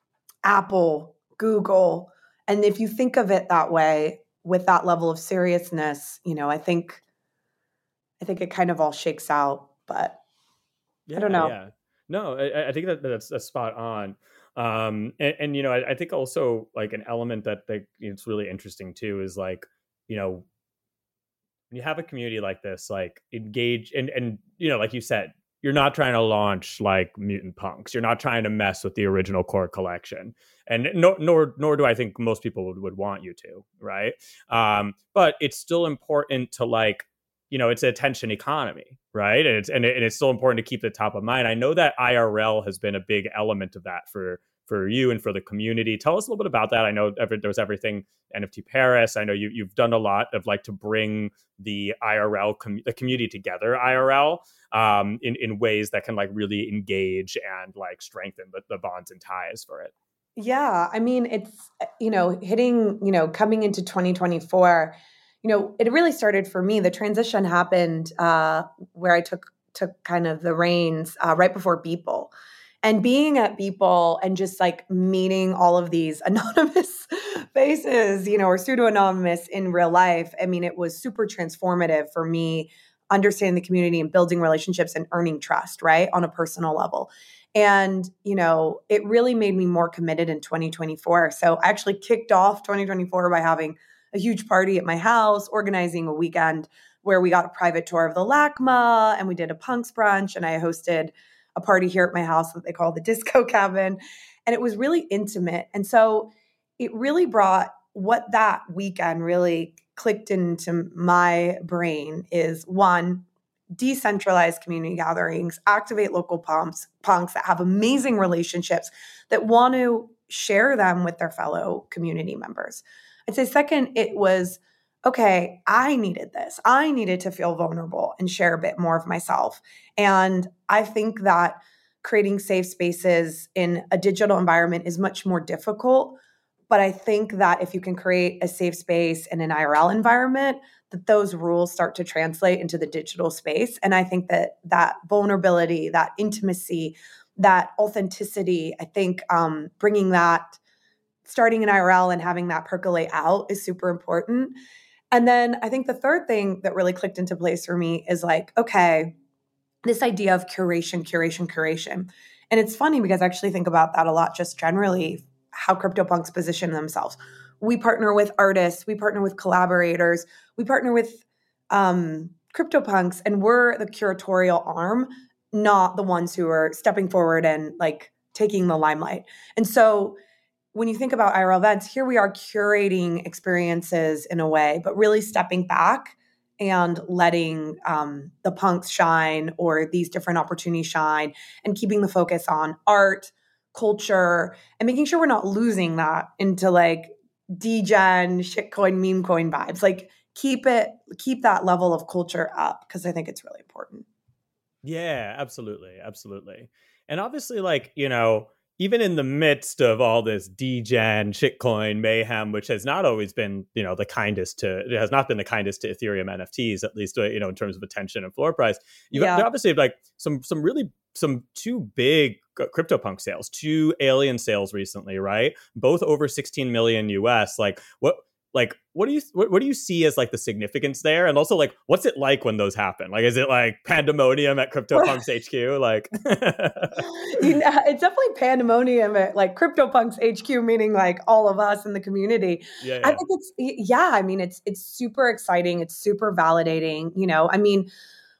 A: Apple, Google. And if you think of it that way, with that level of seriousness, you know, I think I think it kind of all shakes out, but
B: Yeah,
A: I don't know.
B: yeah. No, I, I think that that's, that's spot on. Um, and, and you know, I, I think also like an element that that it's really interesting too is like, you know, when you have a community like this, like engage and and you know, like you said, you're not trying to launch like mutant punks. You're not trying to mess with the original core collection, and no, nor nor do I think most people would, would want you to, right? Um, but it's still important to, like, you know, it's an attention economy, right? And it's and, it, and it's still important to keep the top of mind. I know that I R L has been a big element of that for for you and for the community. Tell us a little bit about that. I know every, there was everything N F T Paris. I know you you've done a lot of like to bring the I R L com- the community together I R L um, in in ways that can like really engage and like strengthen the, the bonds and ties for it.
A: Yeah, I mean, it's, you know, hitting, you know, coming into twenty twenty-four, you know, it really started for me. The transition happened uh, where I took took kind of the reins uh, right before Beeple. And being at Beeple and just like meeting all of these anonymous faces, you know, or pseudo anonymous in real life, I mean, it was super transformative for me, understanding the community and building relationships and earning trust, right, on a personal level. And, you know, it really made me more committed in twenty twenty-four. So I actually kicked off twenty twenty-four by having a huge party at my house, organizing a weekend where we got a private tour of the LACMA and we did a punks brunch, and I hosted a party here at my house that they call the Disco Cabin. And it was really intimate. And so it really brought, what that weekend really clicked into my brain is, one, decentralized community gatherings, activate local punks, punks that have amazing relationships, that want to share them with their fellow community members. I'd say second, it was, okay, I needed this. I needed to feel vulnerable and share a bit more of myself. And I think that creating safe spaces in a digital environment is much more difficult. But I think that if you can create a safe space in an I R L environment, that those rules start to translate into the digital space. And I think that that vulnerability, that intimacy, that authenticity, I think um, bringing that, starting in I R L and having that percolate out is super important. And then I think the third thing that really clicked into place for me is like, okay, this idea of curation, curation, curation. And it's funny because I actually think about that a lot, just generally, how CryptoPunks position themselves. We partner with artists, we partner with collaborators, we partner with um, CryptoPunks, and we're the curatorial arm, not the ones who are stepping forward and like taking the limelight. And so when you think about I R L events, here we are curating experiences in a way, but really stepping back and letting um, the punks shine, or these different opportunities shine, and keeping the focus on art, culture, and making sure we're not losing that into like degen, shitcoin, meme coin vibes. Like keep it, keep that level of culture up because I think it's really important.
B: Yeah, absolutely. Absolutely. And obviously, like, you know, even in the midst of all this degen, shitcoin mayhem, which has not always been, you know, the kindest to, it has not been the kindest to Ethereum N F Ts, at least, uh, you know, in terms of attention and floor price. You've
A: Yeah.
B: got obviously like some, some really, some two big CryptoPunk sales, two alien sales recently, right? Both over sixteen million U S. Like what, like what do you what, what do you see as like the significance there, and also like what's it like when those happen? Like is it like pandemonium at CryptoPunks H Q? Like
A: you know, it's definitely pandemonium at like CryptoPunks H Q, meaning like all of us in the community.
B: yeah, yeah.
A: I think it's yeah I mean it's it's super exciting, it's super validating, you know. I mean,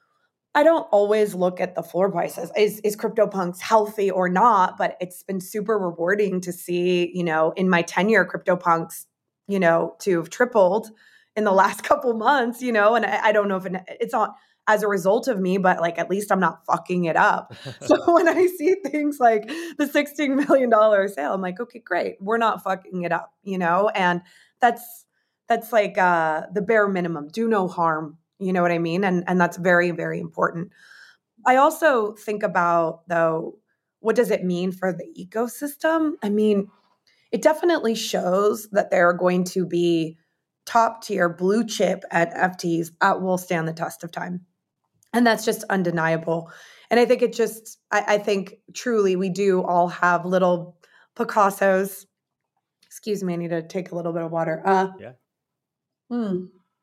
A: I don't always look at the floor prices. Is is CryptoPunks healthy or not? But it's been super rewarding to see, you know, in my tenure, CryptoPunks, you know, to have tripled in the last couple months, you know, and I, I don't know if it, it's not as a result of me, but like at least I'm not fucking it up. So when I see things like the sixteen million dollars sale, I'm like, okay, great. We're not fucking it up, you know? And that's that's like uh, the bare minimum. Do no harm. You know what I mean? And and that's very, very important. I also think about, though, what does it mean for the ecosystem? I mean, it definitely shows that there are going to be top tier blue chip N F Ts that will stand the test of time. And that's just undeniable. And I think it just, I, I think truly we do all have little Picassos. Excuse me, I need to take a little bit of water. Uh,
B: yeah.
A: Hmm.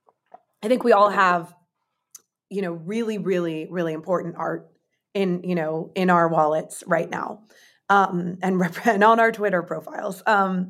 A: I think we all have, you know, really, really, really important art in, you know, in our wallets right now, um, and, rep- and on our Twitter profiles. Um,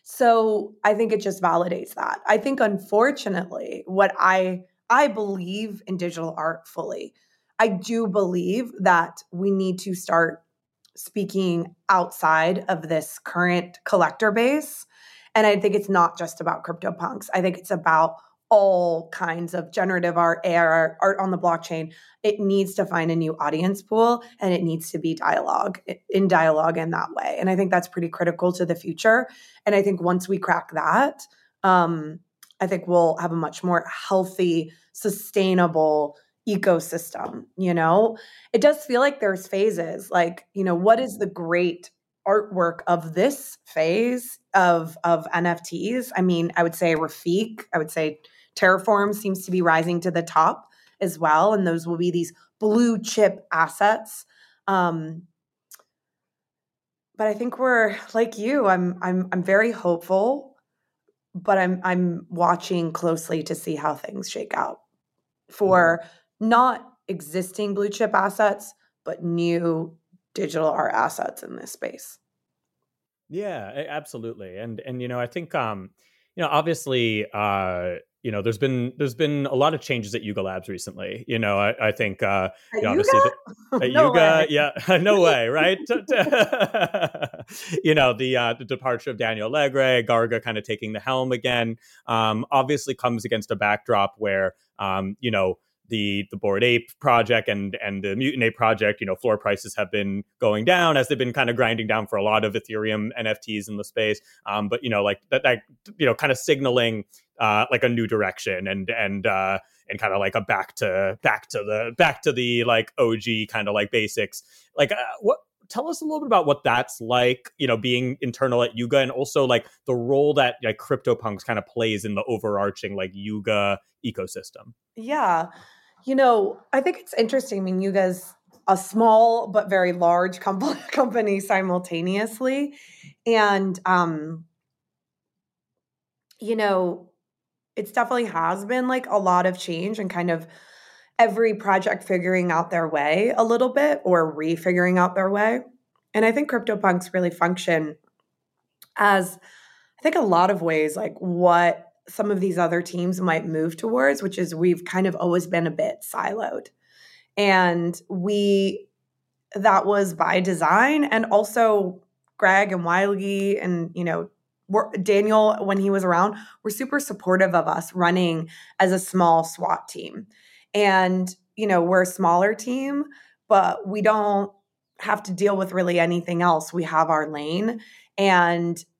A: so I think it just validates that. I think, unfortunately, what I I believe in digital art fully. I do believe that we need to start speaking outside of this current collector base. And I think it's not just about CryptoPunks. I think it's about all kinds of generative art, A R art, art on the blockchain. It needs to find a new audience pool, and it needs to be dialogue in dialogue in that way. And I think that's pretty critical to the future. And I think once we crack that, um, I think we'll have a much more healthy, sustainable ecosystem. You know, it does feel like there's phases. Like, you know, what is the great artwork of this phase of of N F Ts? I mean, I would say Rafiq, I would say Terraform seems to be rising to the top as well, and those will be these blue chip assets. Um, but I think we're like you. I'm I'm I'm very hopeful, but I'm I'm watching closely to see how things shake out for not existing blue chip assets, but new digital art assets in this space.
B: Yeah, a- absolutely. And and you know, I think um, you know, obviously uh, you know, there's been there's been a lot of changes at Yuga Labs recently. You know, I, I think uh
A: At
B: you know, obviously the,
A: Yuga?
B: at
A: No
B: Yuga,
A: way.
B: yeah, no way, right? You know, the uh the departure of Daniel Alegre, Garga kind of taking the helm again, um, obviously comes against a backdrop where um, you know, the the Bored Ape project and and the Mutant Ape project, you know, floor prices have been going down as they've been kind of grinding down for a lot of Ethereum N F Ts in the space. Um, but you know, like that, that you know, kind of signaling uh, like a new direction and and uh, and kind of like a back to back to the back to the like O G kind of like basics. Like uh, what? Tell us a little bit about what that's like, you know, being internal at Yuga, and also like the role that like CryptoPunks kind of plays in the overarching like Yuga ecosystem.
A: Yeah. You know, I think it's interesting. I mean, you guys, a small but very large com- company simultaneously. And, um, you know, it's definitely has been like a lot of change and kind of every project figuring out their way a little bit or refiguring out their way. And I think CryptoPunks really function as, I think, a lot of ways like what some of these other teams might move towards, which is we've kind of always been a bit siloed. And we, that was by design. And also Greg and Wiley and, you know, were, Daniel, when he was around, were super supportive of us running as a small SWAT team. And, you know, we're a smaller team, but we don't have to deal with really anything else. We have our lane and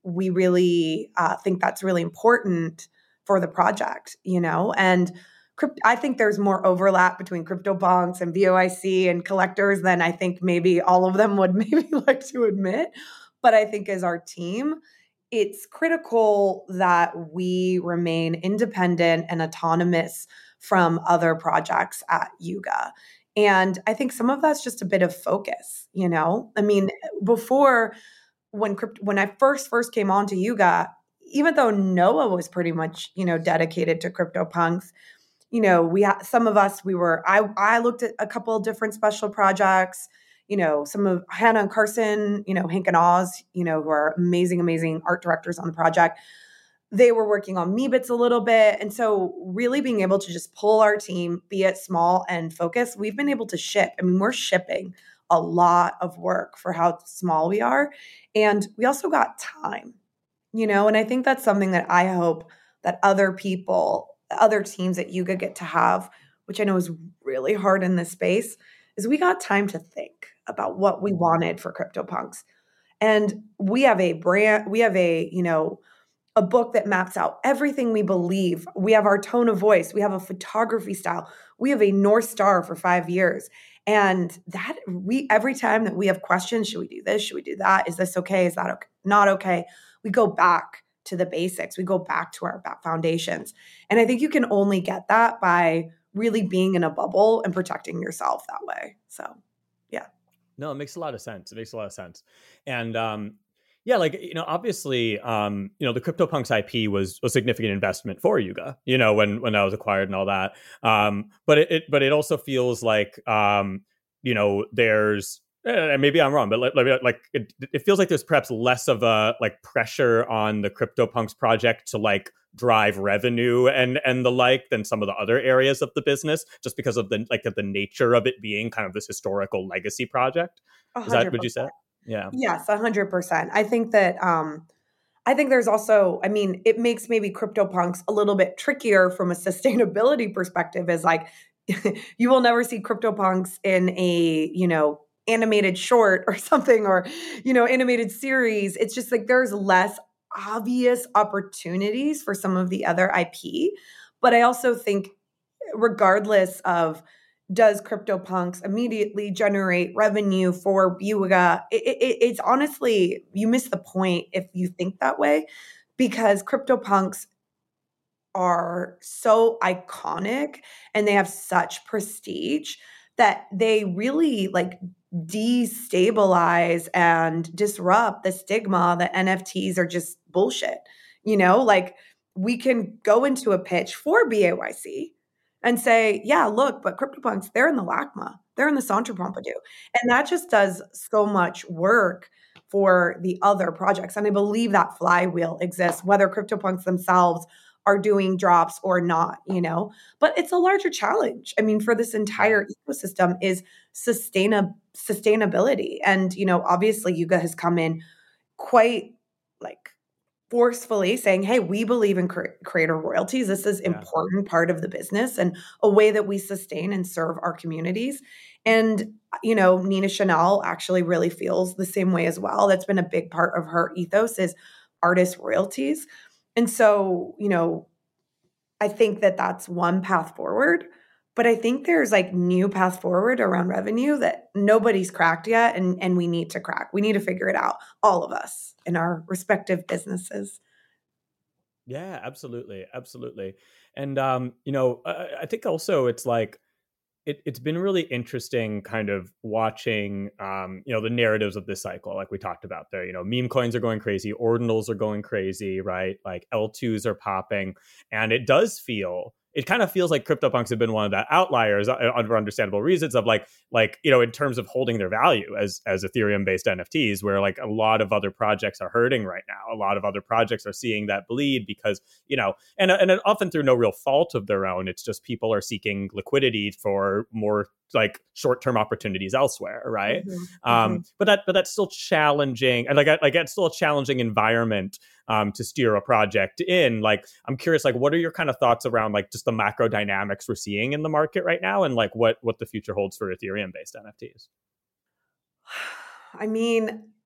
A: we really uh, think that's really important for the project, you know, and crypt- I think there's more overlap between CryptoPunks and V O I C and collectors than I think maybe all of them would maybe like to admit. But I think as our team, it's critical that we remain independent and autonomous from other projects at Yuga. And I think some of that's just a bit of focus, you know? I mean, before when crypt- when I first first came on to Yuga, even though Noah was pretty much, you know, dedicated to CryptoPunks, you know, we ha- some of us we were I I looked at a couple of different special projects, you know, some of Hannah and Carson, you know, Hank and Oz, you know, who are amazing, amazing art directors on the project. They were working on Meebits a little bit. And so really being able to just pull our team, be it small and focused, we've been able to ship. I mean, we're shipping a lot of work for how small we are. And we also got time, you know, and I think that's something that I hope that other people, other teams at Yuga get to have, which I know is really hard in this space, is we got time to think about what we wanted for CryptoPunks. And we have a brand, we have a, you know, a book that maps out everything we believe. We have our tone of voice. We have a photography style. We have a North Star for five years. And that we, every time that we have questions, should we do this? Should we do that? Is this okay? Is that okay? Not okay? We go back to the basics. We go back to our foundations. And I think you can only get that by really being in a bubble and protecting yourself that way. So, yeah.
B: No, it makes a lot of sense. It makes a lot of sense. And, um, yeah, like, you know, obviously, um, you know, the CryptoPunks I P was a significant investment for Yuga, you know, when when that was acquired and all that. Um, but it, it but it also feels like, um, you know, there's eh, maybe I'm wrong, but like, like it, it feels like there's perhaps less of a like pressure on the CryptoPunks project to like drive revenue and and the like than some of the other areas of the business, just because of the like the nature of it being kind of this historical legacy project.
A: A
B: Is that
A: hundred
B: would you say?
A: percent.
B: Yeah.
A: Yes, a hundred percent. I think that um I think there's also, I mean, it makes maybe CryptoPunks a little bit trickier from a sustainability perspective, is like you will never see CryptoPunks in a, you know, animated short or something, or, you know, animated series. It's just like there's less obvious opportunities for some of the other I P. But I also think regardless of does CryptoPunks immediately generate revenue for Yuga, it, it, it's honestly, you miss the point if you think that way, because CryptoPunks are so iconic and they have such prestige that they really like destabilize and disrupt the stigma that N F Ts are just bullshit. You know, like we can go into a pitch for B A Y C and say, yeah, look, but CryptoPunks, they're in the LACMA, they're in the Centre Pompidou. And that just does so much work for the other projects. And I believe that flywheel exists, whether CryptoPunks themselves are doing drops or not, you know, but it's a larger challenge. I mean, for this entire ecosystem is sustain- sustainability. And, you know, obviously Yuga has come in quite like forcefully saying, hey, we believe in cre- creator royalties. This is
B: Yeah.
A: important part of the business and a way that we sustain and serve our communities. And, you know, Nina Chanel actually really feels the same way as well. That's been a big part of her ethos is artist royalties. And so, you know, I think that that's one path forward, but I think there's like new path forward around revenue that nobody's cracked yet. And, and we need to crack, we need to figure it out, all of us in our respective businesses.
B: Yeah, absolutely. Absolutely. And, um, you know, I, I think also it's like, it, it's been really interesting kind of watching, um, you know, the narratives of this cycle, like we talked about there, you know, meme coins are going crazy, ordinals are going crazy, right? Like L twos are popping. And it does feel, it kind of feels like CryptoPunks have been one of the outliers uh, for understandable reasons of like, like, you know, in terms of holding their value as, as Ethereum based N F Ts, where like a lot of other projects are hurting right now. A lot of other projects are seeing that bleed because, you know, and, and often through no real fault of their own. It's just people are seeking liquidity for more like short-term opportunities elsewhere, right?
A: Mm-hmm.
B: Um,
A: Mm-hmm.
B: but that, but that's still challenging, and like, like it's still a challenging environment um, to steer a project in. Like, I'm curious, like, what are your kind of thoughts around like just the macro dynamics we're seeing in the market right now, and like what what the future holds for Ethereum-based N F Ts?
A: I mean,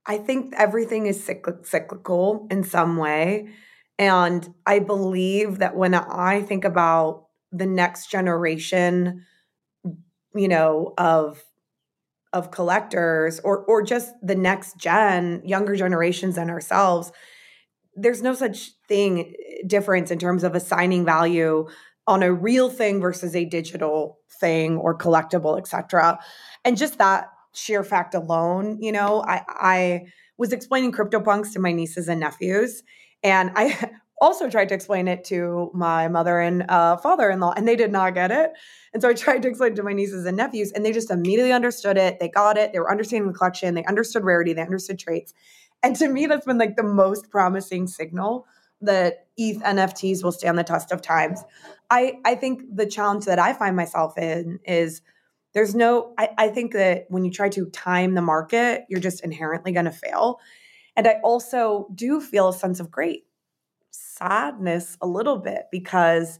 A: I think everything is cyclic, cyclical in some way. And I believe that when I think about the next generation, you know, of of collectors or or just the next gen, younger generations than ourselves, there's no such thing difference in terms of assigning value on a real thing versus a digital thing or collectible, et cetera. And just that sheer fact alone, you know, I, I was explaining CryptoPunks to my nieces and nephews, and I also tried to explain it to my mother and uh, father-in-law, and they did not get it. And so I tried to explain it to my nieces and nephews, and they just immediately understood it. They got it. They were understanding the collection. They understood rarity. They understood traits. And to me, that's been like the most promising signal that E T H N F Ts will stand the test of times. I, I think the challenge that I find myself in is there's no, I, I think that when you try to time the market, you're just inherently going to fail. And I also do feel a sense of great sadness a little bit because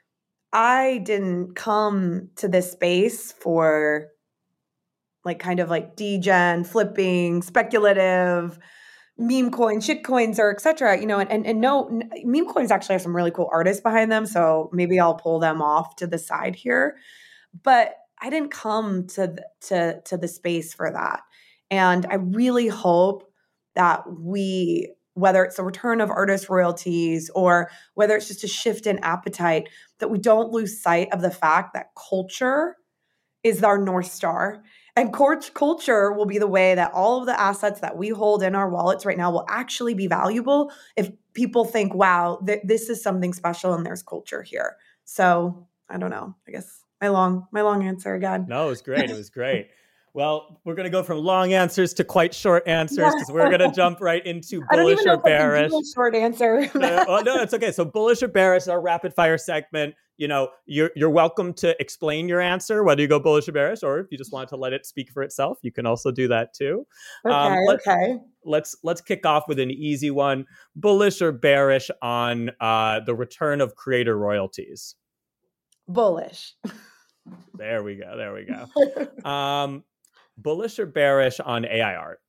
A: I didn't come to this space for like kind of like degen, flipping, speculative, meme coins, shit coins, or et cetera, you know, and, and, and no, n- meme coins actually have some really cool artists behind them. So maybe I'll pull them off to the side here. But I didn't come to, the, to, to the space for that. And I really hope that we, whether it's the return of artist royalties or whether it's just a shift in appetite, that we don't lose sight of the fact that culture is our North Star. And culture will be the way that all of the assets that we hold in our wallets right now will actually be valuable if people think, wow, th- this is something special and there's culture here. So I don't know. I guess my long, my long answer again.
B: No, it was great. It was great. Well, we're going to go from long answers to quite short answers because we're going to jump right into bullish
A: I don't even know
B: or
A: if I can
B: bearish.
A: do a short answer.
B: no, oh, no, it's okay. So bullish or bearish, our rapid fire segment. You know, you're you're welcome to explain your answer, whether you go bullish or bearish, or if you just want to let it speak for itself, you can also do that too.
A: Okay,
B: um, let,
A: okay.
B: Let's let's kick off with an easy one. Bullish or bearish on uh, the return of creator royalties?
A: Bullish.
B: There we go. There we go. Um, bullish or bearish on A I art?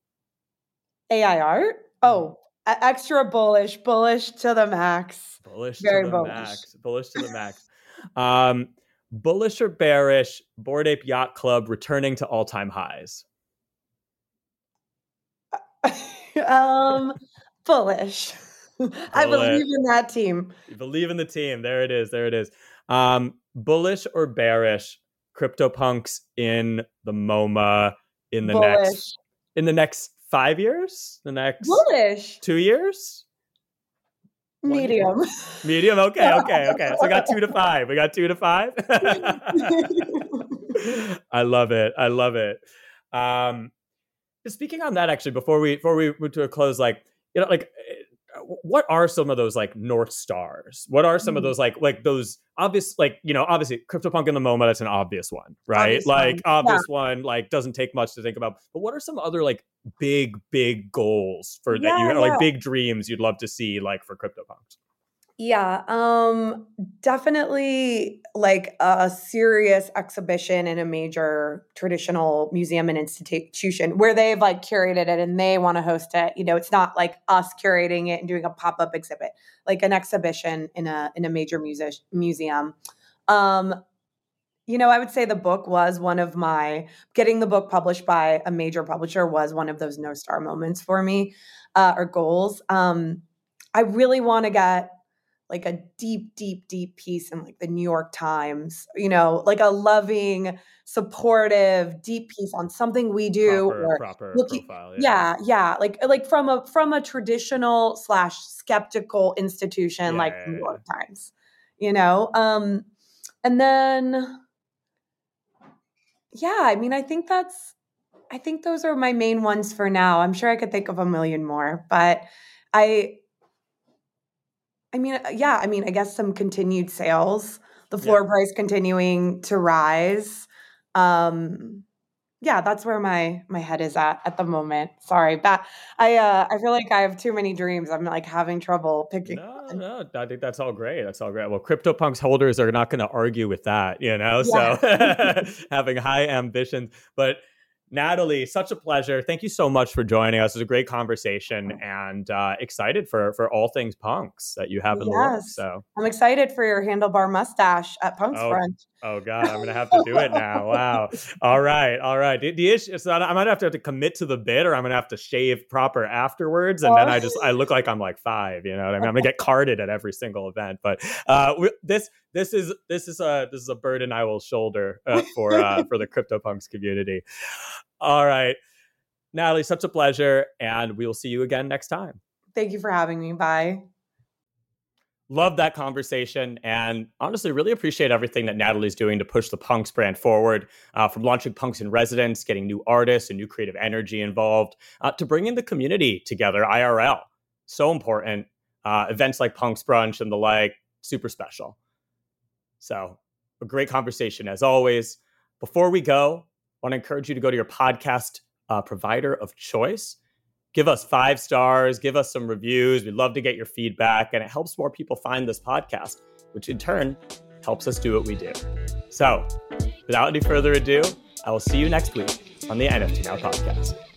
A: A I art? Oh, extra bullish, bullish to the max.
B: Bullish
A: Very
B: to the
A: bullish.
B: max. Bullish to the max. Um, bullish or bearish, Bored Ape Yacht Club returning to all-time highs?
A: um, bullish. bullish. I believe in that team.
B: You believe in the team. There it is. There it is. Um, bullish or bearish, CryptoPunks in the MoMA in the
A: bullish.
B: next in the next five years? The next
A: bullish.
B: two years?
A: Medium.
B: Medium. Okay. Okay. Okay. So we got two to five. We got two to five. I love it. I love it. Um, speaking on that, actually, before we before we move to a close, like you know, like what are some of those like North Stars? What are some mm. of those like like those obvious like you know obviously CryptoPunk in the MoMA, that's an obvious one, right? Obvious like one. obvious yeah. one, like doesn't take much to think about. But what are some other like big big goals for yeah, that you yeah. like big dreams you'd love to see like for CryptoPunks?
A: Yeah, um, definitely like a serious exhibition in a major traditional museum and institution where they've like curated it and they want to host it. You know, it's not like us curating it and doing a pop-up exhibit, like an exhibition in a in a major music museum. Um, you know, I would say the book was one of my getting the book published by a major publisher was one of those no star moments for me uh, or goals. Um, I really want to get like a deep, deep, deep piece in like the New York Times, you know, like a loving, supportive, deep piece on something we do.
B: Proper,
A: or
B: proper
A: looking,
B: profile. Yeah.
A: yeah, yeah. Like like from a from a traditional slash skeptical institution
B: yeah,
A: like
B: yeah,
A: the New
B: yeah.
A: York Times, you know? Um, and then, yeah, I mean, I think that's, I think those are my main ones for now. I'm sure I could think of a million more, but I, I mean, yeah, I mean, I guess some continued sales, the floor yeah. price continuing to rise. Um, yeah, that's where my my head is at at the moment. Sorry, but I uh, I feel like I have too many dreams. I'm like having trouble picking.
B: No, no, I think that's all great. That's all great. Well, CryptoPunks holders are not going to argue with that, you know. Yeah. So having high ambitions, but Natalie, such a pleasure. Thank you so much for joining us. It was a great conversation, and uh, excited for for all things punks that you have in yes. the works. So
A: I'm excited for your handlebar mustache at Punks
B: oh,
A: Brunch.
B: Oh God, I'm gonna have to do it now. Wow. All right, all right. The, the issue is that I might have to, have to commit to the bit, or I'm gonna have to shave proper afterwards, and oh. then I just I look like I'm like five. You know what I mean? I'm gonna get carded at every single event. But uh, this this is this is a this is a burden I will shoulder uh, for uh, for the CryptoPunks community. All right, Natalie, such a pleasure, and we will see you again next time.
A: Thank you for having me. Bye.
B: Love that conversation, and honestly really appreciate everything that Natalie's doing to push the Punks brand forward, uh, from launching Punks in Residence, getting new artists and new creative energy involved, uh, to bringing the community together I R L. So important. Uh, events like Punks Brunch and the like, super special. So a great conversation as always. Before we go, I want to encourage you to go to your podcast uh, provider of choice. Give us five stars, give us some reviews. We'd love to get your feedback, and it helps more people find this podcast, which in turn helps us do what we do. So without any further ado, I will see you next week on the N F T Now podcast.